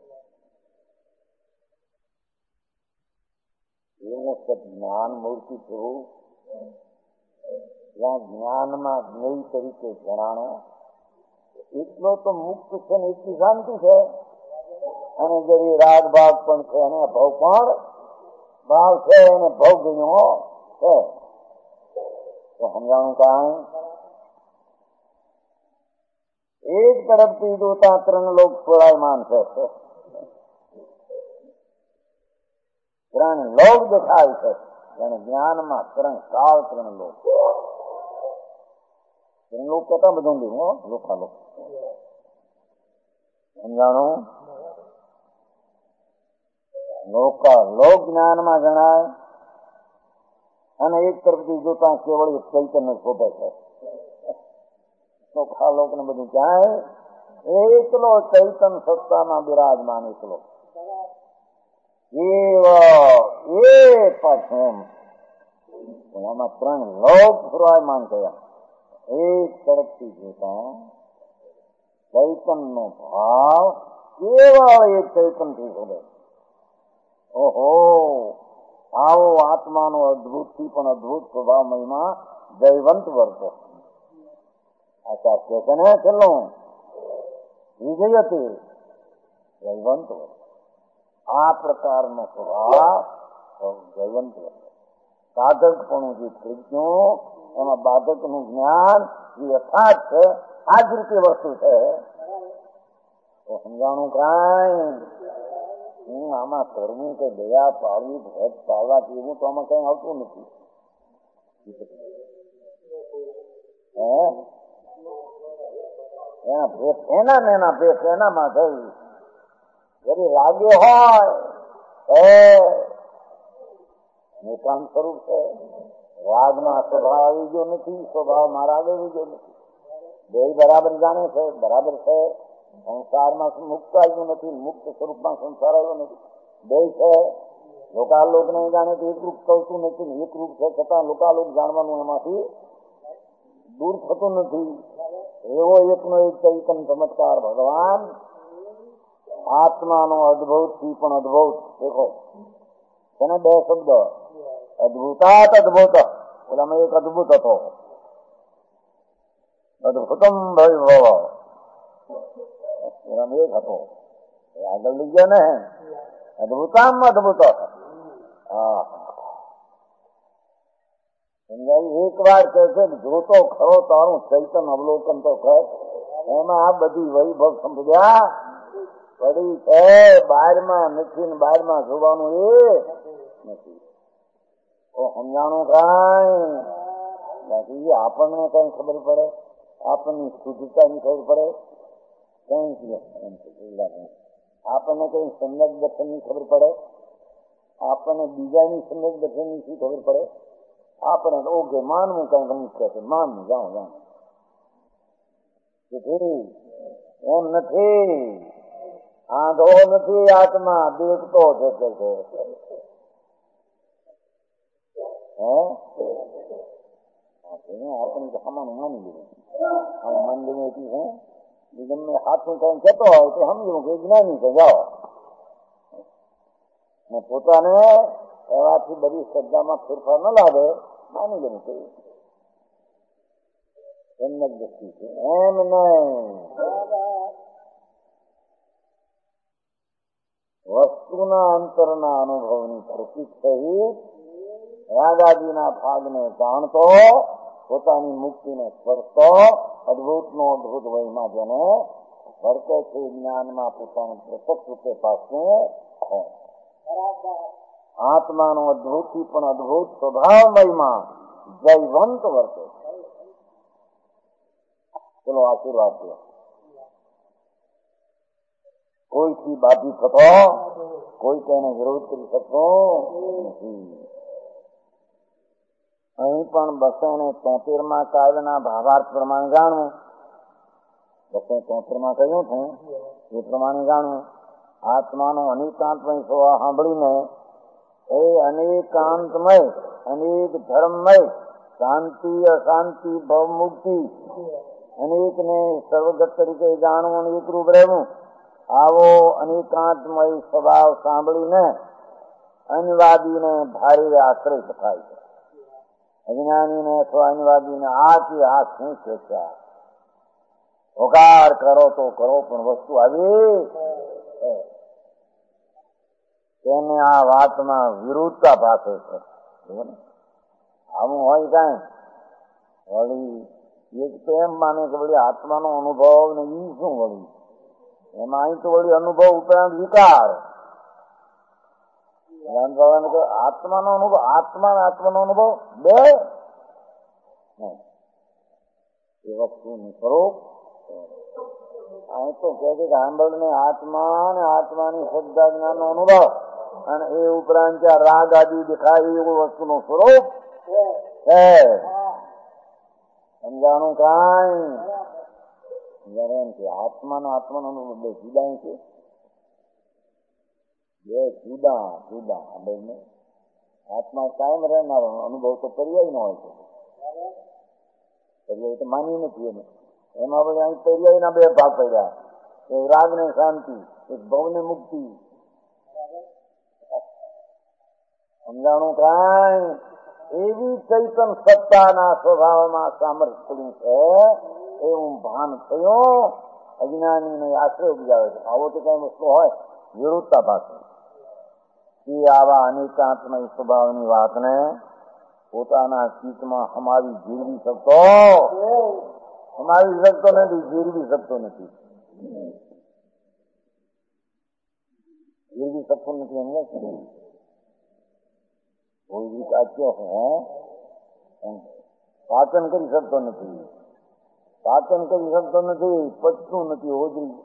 એવું જ્ઞાન મૂર્તિ થયું જ્યાં જ્ઞાનમાં જ્ઞેય તરીકે જણાણો એટલો તો મુક્ત છે ને એટલી શાંતિ છે. અને જરી રાગ ભાગ પણ છે અને ભાવ પણ ભાવ છે અને ભાવ ગણ્યો છે. તો સમજાણું કાંઈ એક તરફથી જોતા ત્રણ લોક છોડાયમાન છે. ત્રણ લોક દેખાય છે અને જ્ઞાનમાં ત્રણ કાળ ત્રણ લોક. ત્રણ લોક કેટલા બધું લીધું લોકા લોક સમજાણું. લોકા લોક જ્ઞાનમાં જણાય અને એક તરફથી જોતા કેવળ ચૈતન્ય શોભે છે. લોકા લોક ને બધું જાય એકલો ચૈતન સત્તામાં બિરાજમાન એકલો એક પાછું એમાં ત્રણ લોક ફરવાયમાન થયા. એક તરફથી જોતા ચૈતન નો ભાવ કેવળ એક ચૈતન થી શોધે. ઓહો, આવો આત્માનો અદભુત થી પણ અદભુત સ્વભાવ મહિમા જયવંત વર્તો. આચાર કે છે ને છેલ્લું વિજય હતી જયવંત વર્ત. આ પ્રકારનો સ્વભાવ જયવંત વર્ત. સાધક પણ જે પ્રજ્ઞો એમાં બાધક નું જ્ઞાન જે યથાર્થ છે આ જ રીતે વસ્તુ છે. તો સમજાણું કાંઈ હું આમાં કરવું કે દયા પાડવી ભેદ પાડવા જેવું તો આમાં કઈ આવતું નથી. એના ભેદ એના ને એના ભેદ એનામાં થઈ જરી લાગે હોય નિકાંત સ્વરૂપ છે. રાગમાં સ્વભાવ આવી ગયો નથી, સ્વભાવ મારા આગળ આવી ગયો નથી. બે બરાબર જાણે છે, બરાબર છે. સંસારમાં મુક્ત આવ્યું નથી, મુક્ત સ્વરૂપમાં સંસાર આવ્યો નથી. બે છે. લોકાલોક ને જાણે તો એકરૂપ કરતું નથી ને એકરૂપ છે છતાં લોકાલોક જાણવાનું એમાંથી દૂર થતું નથી. એવો એકનો એક ચૈતન ચમત્કાર ભગવાન આત્માનો અદભુત થી પણ અદભુત. દેખો તેને બે શબ્દ અદભુતાત અદભુત. ઓલામાં એક અદભુત હતો અદભુતમ ભૈભવ એનામાં એક હતો આગળ લઈ ગયા ને અદભુતામ અદભુત. હા સમજાય. એક વાર કહે છે જોતો ખરો તારું ચૈતન અવલોકન તો કર. એમાં આ બધી વૈભવ સમજ્યા પડી છે. બહારમાં નથી ને બહારમાં જોવાનું એ નથી. તો સમજાણું કાંઈ બાકી આપણને કઈ ખબર પડે, આપણની શુદ્ધતાની ખબર પડે કઈ આપણને કઈ સમ્યક દર્શનની ખબર પડે, આપણને બીજાની સમ્યક દર્શનની શું ખબર પડે. આપણે ઓકે માનવું કઈ ગમી છે માનવું જાઉં જાઉં એમ નથી. આંધો નથી આત્મા દેખતો છે. આપણે સામાનું માની લીધું માની લીધું એટલી છે. તમને હાથનું કઈ કહેતો હોય તો સમજવું કે જ્ઞાની છે જાઓ ને પોતાને એવાથી બધી શ્રદ્ધામાં ફેરફાર ન લાગે માની લેવું કહ્યું એમ જ દૃષ્ટિ છે. એમ નહીં વસ્તુના અંતરના અનુભવની પ્રતીક સહિત રાગાદીના ભાગને જાણતો, પોતાની મુક્તિને સ્પર્શતો, અદભુતનો અદભુત વયમાં જેને વર્તે છે, જ્ઞાનમાં પોતાનું પ્રત્યક્ષ રૂપે પાછું હોય. આત્માનો અદભુતથી પણ અદભુત સ્વભાવમયમાં જયવંત વર્તે. ચલો આશીર્વાદ દો. કોઈથી બાધી થતો, કોઈ તેને વિરોધ કરી શકતો નથી. અહીં પણ બસો ને તોતેર માં કાવ્યના ભાવાર્થ પ્રમાણે જાણવું. બસો તોતેર માં કહ્યું છે એ પ્રમાણે જાણવું. આત્માનો અનેકાંતમય સ્વભાવ સાંભળીને એ અનેકાંતમય, અનેક ધર્મમય, શાંતિ અશાંતિ ભવ મુક્તિ, અનેક ને સર્વગત તરીકે જાણવું, એકરૂપ રહેવું, આવો અનેકાંતમય સ્વભાવ સાંભળીને અન્યવાદીને ભારે આશ્રય થાય છે. અજ્ઞાનીને અથવા અન્યવાદીને આ કે આ શું ચર્ચા, હોકાર કરો તો કરો, પણ વસ્તુ આવી તેને આ વાતમાં વિરુદ્ધતા ભાષે છે. આવું હોય કઈ વળી એક તો એમ માને કે વળી આત્માનો અનુભવ ને ઈ શું વળી, એમાં અહીં તો વળી અનુભવ ઉપરાંત વિકાર. આત્માનો અનુભવ, આત્મા આત્માનો અનુભવ બે એ વસ્તુનું સ્વરૂપ. અહીં તો કહે છે કે આંબળ ને આત્મા ને આત્માની શ્રદ્ધા જ્ઞાન નો અનુભવ, અને એ ઉપરાંત રાગ આદિ દેખાય એવું વસ્તુનું સ્વરૂપ છે. સમજાણું કાંઈ જયારે એમ કે આત્માનો આત્માનો અનુભવ બે જુદા છે, બે જુદા જુદા. આ બંને આત્મા કાયમ રહેનારો અનુભવ તો પર્યાય નો હોય છે. પર્યાય તો માની નથી એને. એમાં પછી અહીં પર્યાય ના બે ભાગ પડ્યા, એક રાગ ને શાંતિ, એક ભવ ને મુક્તિ. સમજાણું કાંઈ એવી ચૈતન સત્તાના સ્વભાવમાં સામર્થ્ય પડ્યું છે એવું ભાન થયું. અજ્ઞાનીને આશ્રય ઉપજાવે છે. આવો તો કઈ વસ્તુ હોય વિરુદ્ધતા પાસે એ આવા અનેકાંતમય સ્વભાવની વાતને પોતાના ચિત્તમાં હમાવી જીરવી શકતો હમાવી શકતો નથી જીરવી શકતો નથી જીરવી શકતો નથી એમને કોઈ રીત આચ્યો હે પાચન કરી શકતો નથી પાચન કરી શકતો નથી પચતું નથી હોજરી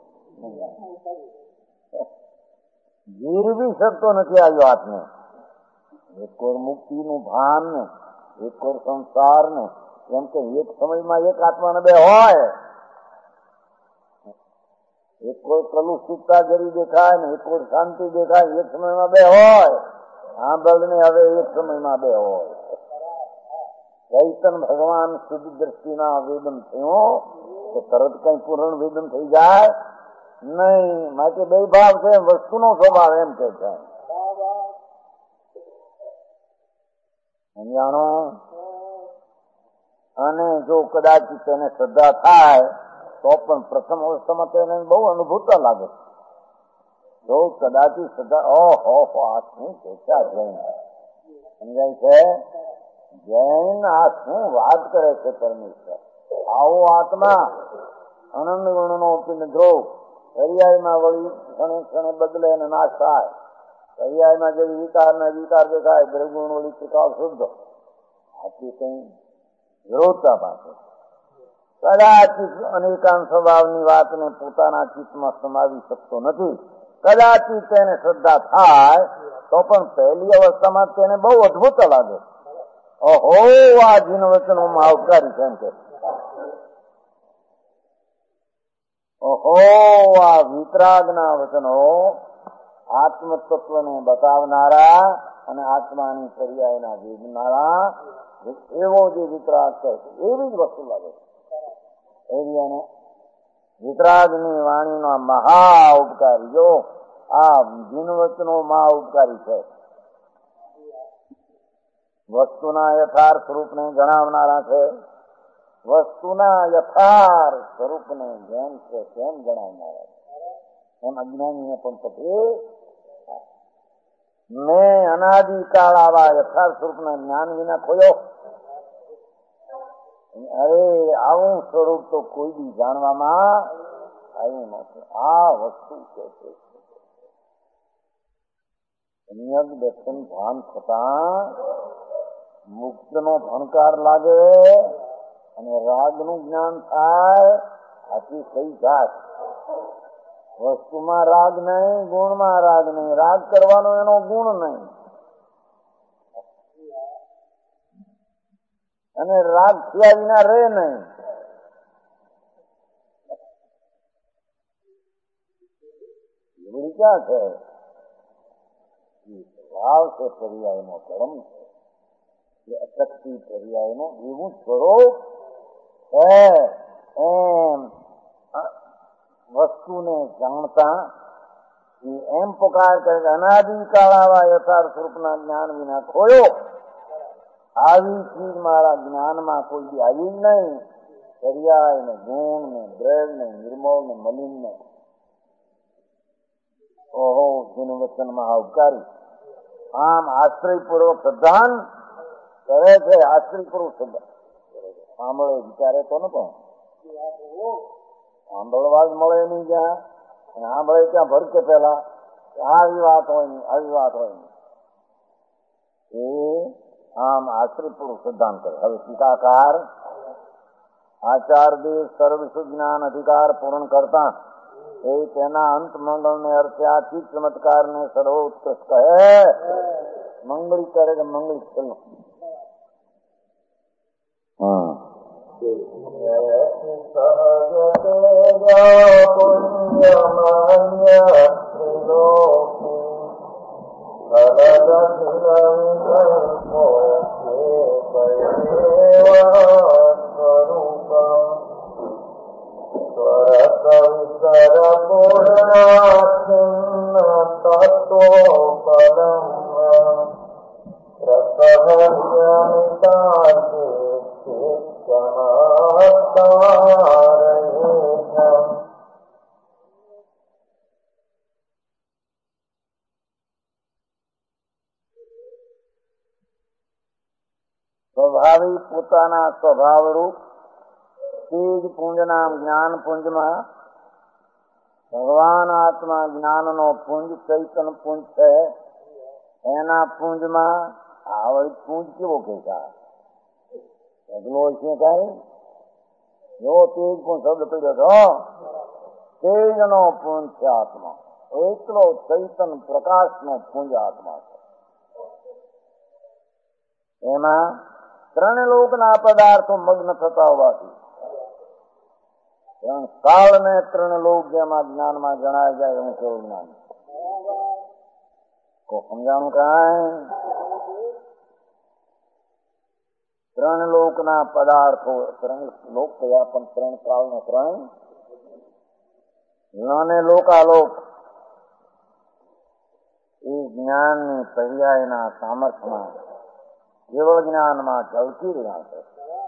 જીરવી શકતો નથી આવ્યો હાથને. એક કોર મુક્તિ નું ભાન ને એક કોર સંસાર ને એમ કે એક સમયમાં એક આત્માને બે હોય. એક કોઈ કલુષિતતા જરી દેખાય ને એક કોઈ શાંતિ દેખાય, એક સમયમાં બે હોય. આ બળ ને હવે એક સમયમાં બે હોય. ચૈતન ભગવાન શુદ્ધ દ્રષ્ટિના વેદન થયું તો તરત કઈ પૂર્ણ વેદન થઈ જાય નહીં. માટે બે ભાવ છે, વસ્તુનો સ્વભાવ એમ કે છે. સમજાણો? અને જો કદાચ તેને શ્રદ્ધા થાય તો પણ પ્રથમ અવસ્થામાં તેને બહુ અનુભૂતા લાગે. જો કદાચ શ્રદ્ધા ઓહો આ શું ચર્ચા જૈન સમજાય છે. જૈન આ શું વાત કરે છે પરમેશ્વર. આવો આત્મા અનંત ગુણનો પિંડ ધ્રુવ પર્યાયમાં વળી ક્ષણે ક્ષણે બદલે અને નાશ થાય. પર્યાયમાં જે વિકાર ને વિકાર દેખાય દ્રગુણ વળી ત્રિકાળ શુદ્ધ. આથી કઈ વિરોધતા પાસે કદાચ અનેકાંત સ્વભાવની વાતને પોતાના ચિત્તમાં સમાવી શકતો નથી. કદાચ તેને શ્રદ્ધા થાય તો પણ પહેલી અવસ્થામાં તેને બહુ અદભુત લાગે. ઓહો આ જીન વચનો મહાઉપકારી છે એમ કે ઓહો આ વિતરાગના વચનો આત્મ તત્વને બતાવનારા અને આત્માની પર્યાયના વેદનારા એવો જે વિતરાગ છે એવી જ વસ્તુ લાગે છે. એવી અને વિતરાગની વાણીનો મહા ઉપકારી. જો આ જીન વચનો મહા ઉપકારી છે. વસ્તુના યથાર્થ સ્વરૂપને જણાવનારા છે. વસ્તુના યથાર્થ સ્વરૂપને જેમ છે તેમ જણાવનારા છે. એમ અજ્ઞાનીને પણ પકડી મેં અનાદિકાળ આવા યથાર્થ સ્વરૂપના જ્ઞાન વિના ખોયો. અરે આવું સ્વરૂપ તો કોઈ બી જાણવામાં આવ્યું નથી. આ વસ્તુ છે સમ્યક દર્શન ભાન થતા મુક્તનો ભણકાર લાગે અને રાગનું જ્ઞાન થાય. આથી કઈ જાત વસ્તુમાં રાગ નહીં, ગુણમાં રાગ નહીં. રાગ કરવાનો એનો ગુણ નહીં, અને રાગ થયા વિના રહે નહીં. એવડી ક્યાં છે? ભાવ છે પર્યાયનો, ધર્મ છે, અશક્તિ પર્યાયનો એવું સ્વરૂપ છે. એમ વસ્તુને જાણતા એમ પુકાર કરે કે અનાદિકાળ આવા યથાર્થ સ્વરૂપના જ્ઞાન વિના ખોયો. આવી ચીજ મારા જ્ઞાનમાં કોઈ બી આવી જ નહીં. પર્યાય ને ગુણ ને દ્રઢ ને નિર્મળ ને મલિન ને. ઓહો જેનું વચનમાં ઉપકારી આમ આશ્રયપૂર્વક શ્રદ્ધાન કરે છે. આશ્રયપૂર્વક શ્રદ્ધા સાંભળે વિચારે તો નતો. સાંભળવા જ મળે નહીં જ્યાં, સાંભળે ત્યાં ભરકે પેલા આવી વાત હોય નહીં, આવી વાત હોય નહીં. એ આમ આશ્રયપૂર્વક સિદ્ધાંત કરે. હવે ટીકાકાર આચાર દેવ સર્વ સુજ્ઞાન અધિકાર પૂર્ણ કરતા એ તેના અંત મંગળ ને અર્થે આથી ચમત્કાર ને સર્વોત્કૃષ્ટ કહે. મંગળી કરે કે મંગળી ચલો હા સ્વભાવી પોતાના સ્વભાવ રૂપ તેજ પુંજના જ્ઞાન પુંજમાં ભગવાન આત્મા જ્ઞાનનો પુંજ ચૈતન પુંજ છે. એના પુંજમાં આવડી પુંજ કેવો કહેતા ઢગલો છે કઈ જો તેજ પુંજ શબ્દ પડ્યો હતો. તેજનો પુંજ છે આત્મા. એટલો ચૈતન પ્રકાશનો પુંજ આત્મા છે. એમાં ત્રણ લોકના પદાર્થો મગ્ન થતા હોવાથી ત્રણ કાળ ને ત્રણ લોક જેમાં જ્ઞાનમાં જણાય જાય એનું કેવું જ્ઞાન સમજાણું કાંઈ? ત્રણ લોકના પદાર્થો ત્રણ લોક કયા પણ ત્રણ કાળ ને ત્રણ અને લોકાલોક એ જ્ઞાનની પર્યાયના સામર્થ્યમાં કેવળ જ્ઞાનમાં ઝળકી રહ્યા છે.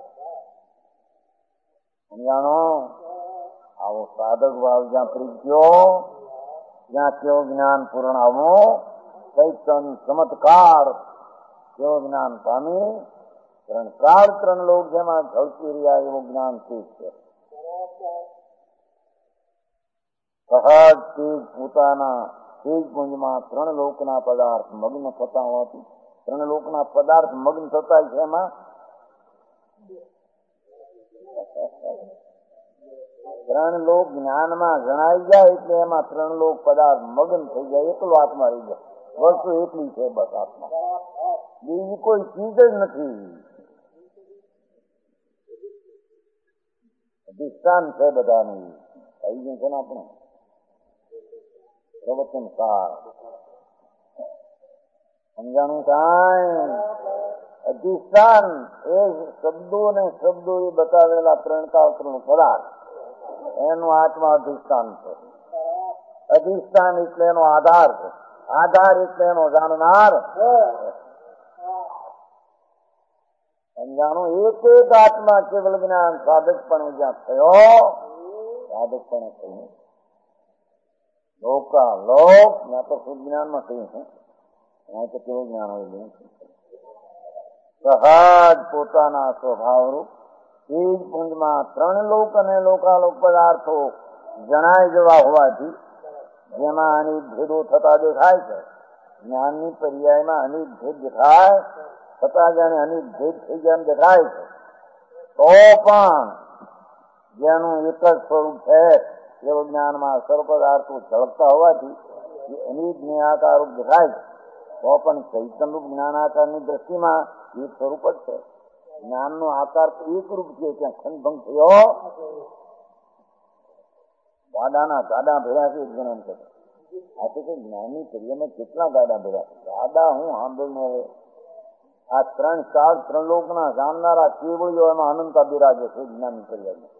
સમજાણો? આવો સાધક ભાવ જ્યાં પ્રીત્યો જ્યાં કેવું જ્ઞાન પૂર્ણ આવો ચૈતન ચમત્કાર કેવું જ્ઞાન પામી ત્રણ કાળ ત્રણ લોક જેમાં ઝળકી રહ્યા એવું જ્ઞાન શું છે? સહજ તેજ પોતાના તેજ પુંજમાં ત્રણ લોકના પદાર્થ મગ્ન થતા હોવાથી ત્રણ લોકના પદાર્થ મગ્ન થતા છે. એમાં ત્રણ લોક જ્ઞાનમાં જણાઈ જાય એટલે એમાં ત્રણ લોક પદાર્થ મગ્ન થઈ જાય. એકલો આત્મા રહી જાય. વસ્તુ એટલી છે બસ આત્મા, બીજી કોઈ ચીજ જ નથી. અધિષ્ઠાન છે બધાની. થઈ ગયું છે ને આપણે પ્રવચન સાર સમજાણું કાંઈ? અધિષ્ઠાન એ શબ્દો ને શબ્દો એ બતાવેલા ત્રણ કાળ ત્રણ પદાર્થ એનું આત્મા અધિષ્ઠાન છે. અધિષ્ઠાન એટલે એનો આધાર છે. આધાર એટલે એનો જાણનાર. સમજાણું? એક એક આત્મા કેવલ જ્ઞાન સાધકપણે જ્યાં થયો સાધકપણે થયું. લોકા લોક મેં તો શુદ્ધ જ્ઞાનમાં કહ્યું છે અહીં તો કેવું જ્ઞાન હોય, સહજ પોતાના સ્વભાવરૂપ એ જ પુંજમાં ત્રણ લોક અને લોકાલોક પદાર્થો જણાય જવા હોવાથી જેમાં અનેક ભેદો થતા દેખાય છે, જ્ઞાનની પર્યાયમાં અનેક ભેદ દેખાય છતાં જાણે અનેક ભેદ થઈ ગયા દેખાય છે, તો પણ જેનું એક જ સ્વરૂપ છે એવું જ્ઞાનમાં સર્વ પદાર્થો ઝળકતા હોવાથી અનેક જ્ઞાનાકાર દેખાય છે, તો પણ ચૈતન્યરૂપ જ્ઞાનાકારની દ્રષ્ટિમાં એક સ્વરૂપ જ છે. જ્ઞાનનો આકાર તો એક રૂપ છે, ત્યાં ખંડભંગ થયો ગાડાના ગાડા ભેળા છે એક જણા ને આ તો કે જ્ઞાનની ક્રિયામાં કેટલા ગાડા ભેળા છે, ગાડા હું સાંભળીને આ ત્રણ ચાર ત્રણ લોકના જાણનારા કેવળીઓ એમાં અનંતા બિરાજે છે જ્ઞાનની ક્રિયામાં.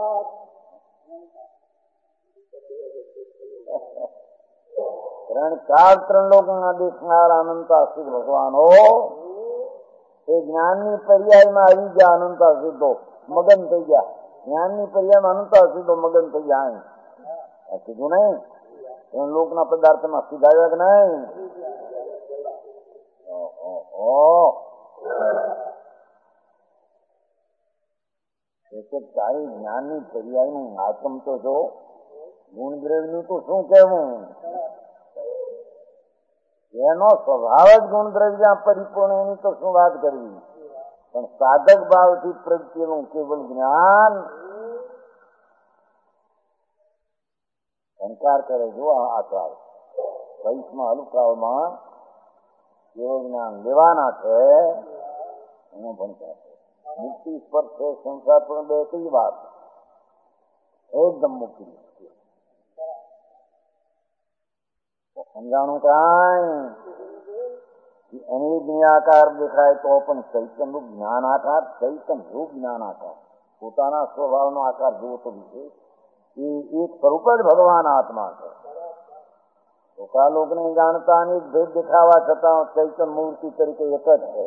ત્રણ ચાર ત્રણ લોકના દેખનારા અનંતા સિદ્ધ ભગવાનો એ જ્ઞાનની પર્યાયમાં આવી ગયા, અનંતા સિદ્ધો મગન થઈ ગયા, જ્ઞાનની પર્યાયમાં અનંતા સિદ્ધો મગન થઈ ગયા. સીધું નહીં ત્રણ લોકના પદાર્થમાં સીધાયા કે નહીં? તારી જ્ઞાનની પર્યાયનું આત્મ તો જો ગુણદ્રવ્યનું તો શું કહેવું, એનો સ્વભાવ જ ગુણદ્રવ્ય પરિપૂર્ણ એની તો શું વાત કરવી, પણ સાધક ભાવથી પ્રત્યેનું કેવલ જ્ઞાન સંકાર કરે. જો આચાર વૈષ્ણવ હલુકાઓમાં કેવળ જ્ઞાન લેવાના છે એનો ભણતા છે. મુક્તિ સ્પર્શ છે સંસાર પણ બે કઈ વાત એકદમ મુક્તિ સમજાણું કાંઈ અનેક જ્ઞાનાકાર દેખાય તો પણ ચૈતન રૂપ જ્ઞાનાકાર, ચૈતન રૂપ જ્ઞાનાકાર પોતાના સ્વભાવનો આકાર જોતો વિશે એ એક સ્વરૂપ જ ભગવાન આત્મા છે. પોતા લોકોને જાણતા અનેક ભેદ દેખાવા છતાં ચૈતન મૂર્તિ તરીકે એક જ છે,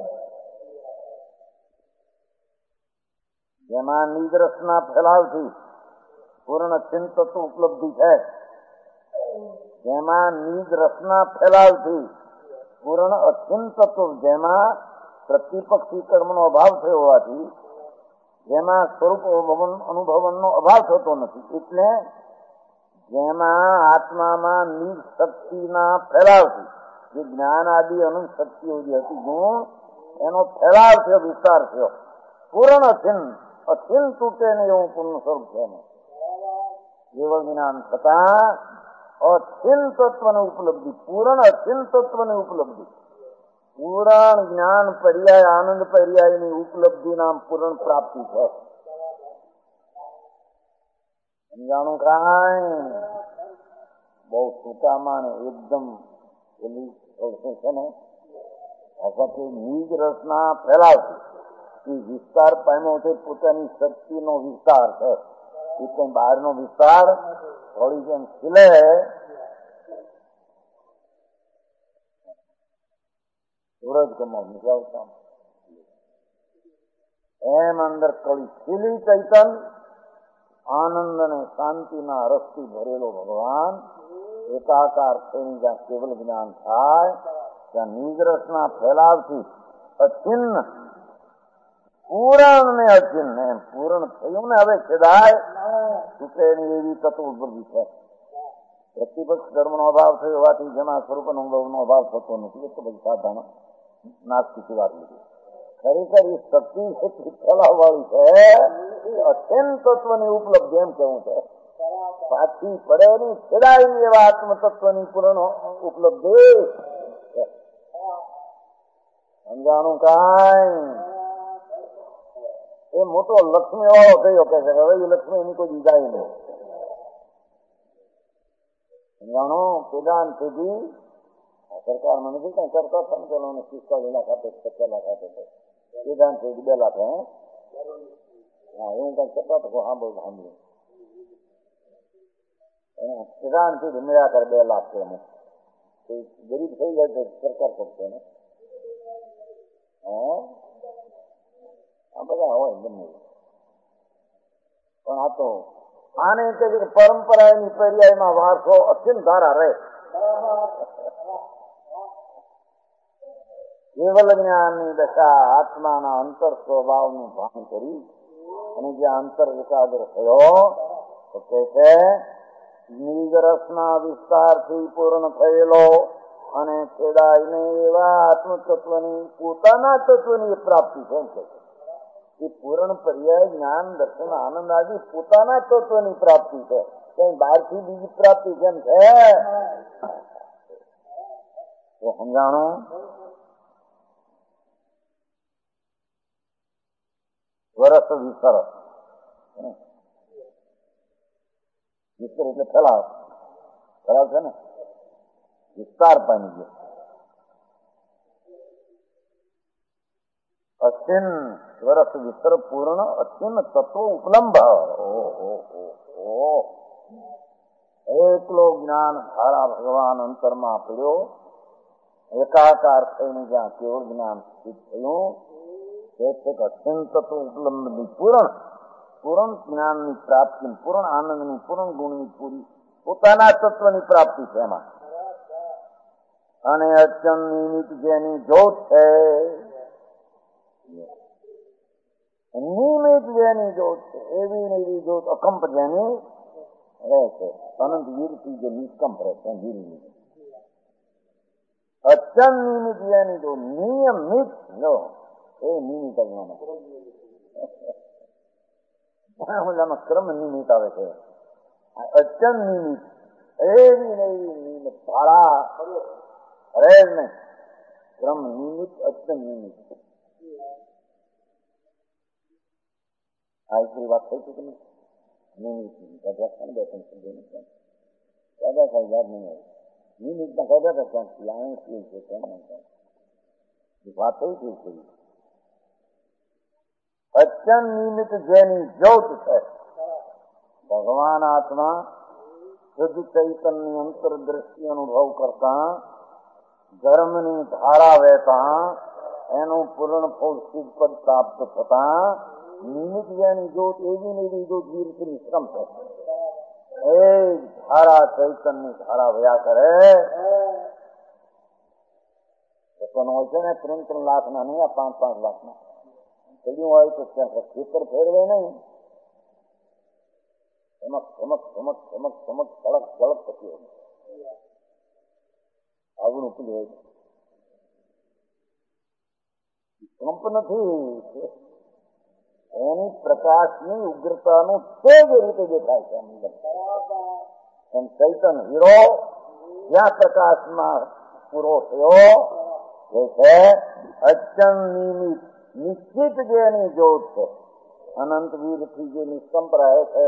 જેમાં નિજ રસના ફેલાવથી પૂર્ણ ચિંતત્વ ઉપલબ્ધિ છે, જેમાં નિજ રસના ફેલાવથી પૂર્ણ અચિંતત્વ, જેમાં પ્રતિપક્ષી કર્મનો અભાવ થયો હોવાથી જેમાં સ્વરૂપ અનુભવનનો અભાવ થતો નથી, એટલે જેમાં આત્મામાં નિજ શક્તિના ફેલાવથી જે જ્ઞાન આદિ અનંત શક્તિઓ જે હતી ગુણ એનો ફેલાવ થયો, વિસ્તાર થયો, પૂર્ણ અચિન અચિન તૂટે ને એવું પૂર્ણ સ્વરૂપ છે. કેવળ જ્ઞાન થતા અચિન તત્વની ઉપલબ્ધિ, પૂર્ણ અચિન તત્વની ઉપલબ્ધિ, પૂર્ણ જ્ઞાન પર્યાય આનંદ પર્યાયની ઉપલબ્ધિ નામ પૂર્ણ પ્રાપ્તિ છે. સમજાણું કાંઈ? બહુ ટૂંકામાં ને એકદમ એની છે ને નિજ રસના ફેલાવથી એ વિસ્તાર પામ્યો છે, પોતાની શક્તિનો વિસ્તાર છે. એ કઈ બહારનો વિસ્તાર થોડી જેમ ખીલે સૂરજ કમળ નીકળતા એમ અંદર કળી ખીલી ચૈતન આનંદ અને શાંતિના રસથી ભરેલો ભગવાન એકાકાર થઈને જ્યાં કેવલ જ્ઞાન થાય ત્યાં નિજ રસના ફેલાવથી અચિન્ન પૂરણ ને અચિન્ન એમ પૂરણ થયું ને હવે છેદાય તૂટે એવી તત્વ ઉપલબ્ધિ છે. પ્રતિપક્ષ ધર્મનો અભાવ થયો હોવાથી જેમાં સ્વરૂપ અનુભવનો અભાવ થતો નથી, એ તો બધી સાધારણ નાસ્તિક વાત લીધી. ખરેખર એ શક્તિ છે ફેલાવવાળી છે, અત્યંત તત્વની ઉપલબ્ધિ એમ કેવું છે. પાછી પડે ની છેદાયેલી એવા આત્મ તત્વની પૂર્ણ ઉપલબ્ધિ. સમજાણું કાંઈ? એ મોટો લક્ષ્મી વાળો થયો કે છે, હવે એ લક્ષ્મી એની કોઈ દીધાય નહીં. સમજાણો? પેદાન સુધી સરકારમાં નથી કઈ કરતા સમજેલો પિસ્તાલીસ લાખ આપે, પચાસ લાખ આપે છે, પેદાન સુધી બે લાખ. હે હા એવું કઈ કરતા તો સાંભળું સાંભળ્યું પેદાન સુધી મેળા કરે બે લાખ છે. એને ગરીબ થઈ જાય તો સરકાર કરશે ને. હા આ બધા હોય ગમે, પણ આ તો આને કે પરંપરાની પર્યાયમાં વારસો અત્યંત ધારા રહે. કેવલ જ્ઞાનની દશા આત્માના અંતર સ્વભાવનું ભાન કરી અને જે અંતર એકાગ્ર થયો તો કે છે નિરસના વિસ્તારથી પૂર્ણ થયેલો અને છેડાઈને એવા આત્મતત્વની પોતાના તત્વની પ્રાપ્તિ છે. એ પૂર્ણ પર્યાય જ્ઞાન દર્શન આનંદ આદિ પોતાના તત્વની પ્રાપ્તિ છે. કઈ બહારથી બીજી પ્રાપ્તિ કેમ છે તો સમજાણું. વરસ વિસર વિસ્તર એટલે ફેલાવ ફેલાવ છે ને, વિસ્તાર પામી ગયો. અચિન વરસ વિસ્તર પૂર્ણ અચિન તત્વ ઉપલંબ એકલો જ્ઞાન ધારા ભગવાન અંતરમાં પડ્યો એકાકાર થઈને જ્યાં કેવળ જ્ઞાન સ્થિત થયું અત્યંત તત્વ ઉપલબ્ધ પૂર્ણ પૂર્ણ જ્ઞાનની પ્રાપ્તિ પૂર્ણ આનંદની પૂર્ણ ગુણની પૂરી પોતાના તત્વની પ્રાપ્તિ છે એમાં. અને અચન નિમિત્ત જેની જોત છે નિમિત્ત જેની જોત છે એવી ને એવી જોત અકંપ જેની રહે છે અનંત વીરથી જે નિષ્કંપ રહે છે વીર અચન નિમિત્ત જેની જો નિયમિત જો એ નિમિત્ત ઓલામાં ક્રમ નિમિત્ત આવે છે. અચન નિમિત્ત એવી ને એવી નિમિત્ત ભાડા અરે ને ક્રમ નિમિત્ત અચન નિમિત્ત. આ એટલી વાત થઈ છે કે નિમિત્ત દાદા સાહેબ યાદ નહીં આવે નિમિત્ત ના કહેતા હતા ક્યાંથી આ શું છે કેમ વાત થઈ છે. અચન નિમિત્ત જેની જ્યોત છે ભગવાન આત્મા શુદ્ધ ચૈતન્ય અંતર દ્રષ્ટિ અનુભવ કરતા ધર્મની ધારા વહેતા એનું પૂર્ણ ફળ સિદ્ધ પદ પ્રાપ્ત થતા નિમિત્ત જેની જ્યોત એવી ને એવી જ્યોત વીરથી શ્રમ છે. એ ધારા ચૈતન્ય ધારા વયા કરે હોય છે ને ત્રણ ત્રણ લાખ ના નહીં આ પાંચ પાંચ લાખ ના ચડ્યું હોય તો ખેતર ફેરવે નહીં ચમક ચમક ચમક ચમક ચમક સળક સળક થતી હોય આવું ઉપલી હોય કંપ નથી એની પ્રકાશની ઉગ્રતાનું તે જ રીતે દેખાય છે અંદર. એમ ચૈતન હીરો જ્યાં પ્રકાશમાં પૂરો થયો એ છે અચન નિમિત્ત નિશ્ચિત જેની જોત છે અનંત વીરથી જે નિષ્કંપ રહે છે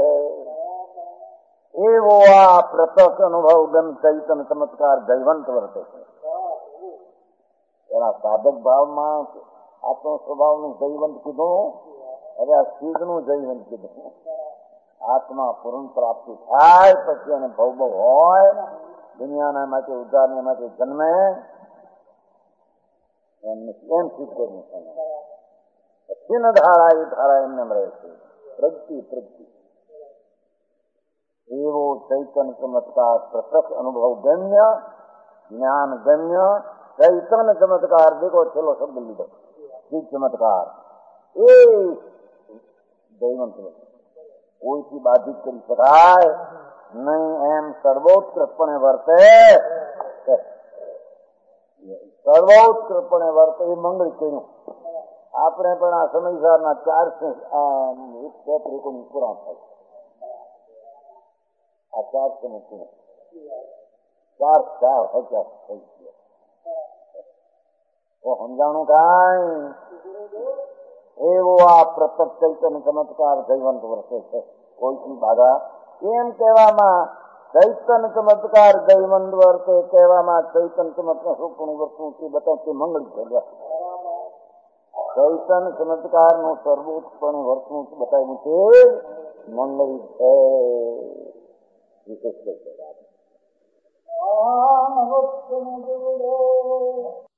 એવો આ પ્રત્યક્ષ અનુભવ ગમ ચૈતન ચમત્કાર જયવંત વર્તે છે. એના સાધક ભાવમાં આત્મ સ્વભાવનું જયવંત કીધું હવે આ સિદ્ધનું જયવંત કીધું. આત્મા પૂર્ણ પ્રાપ્તિ થાય પછી એને ભવ ભવ હોય દુનિયાના માટે ઉદ્ધારને માટે જન્મે એમને કેમ સિદ્ધ કરવું છે ચિન્હ ધારા એ ધારા એમને રહે છે પ્રગતિ પ્રગતિ એવો ચૈતન ચમત્કાર પ્રત્યક્ષ અનુભવ ગમ્ય જ્ઞાન ગમ્ય ચૈતન ચમત્કાર દેખો છેલ્લો શબ્દ લીધો સિદ્ધ ચમત્કાર એ દૈવંત કોઈથી બાધિત કરી શકાય નહીં એમ સર્વોત્કૃતપણે વર્તે સર્વોત્કૃતપણે વર્તે એ મંગળ કર્યું. આપણે પણ આ સમયસારના ચાર પૂરા થાય આ ચાર સમય ચાર ચાર હજાર થઈ ગયા સમજાણું કાંઈ એવો આ પ્રત્યક્ષ ચૈતન્ય ચમત્કાર જયવંત વર્ષે છે કોઈની બાધા એમ કહેવામાં ચૈતન્ય ચમત્કાર જયવંત વર્તે કહેવામાં ચૈતન્ય ચમત્કાર સુખનું વર્તવું તે બતાવ તે મંગળ છે. ચૈતન્ય ચમત્કાર નું સર્વોત્પન્ન વર્તવું બતાવ્યું છે મંગળ છે વિશેષ છે.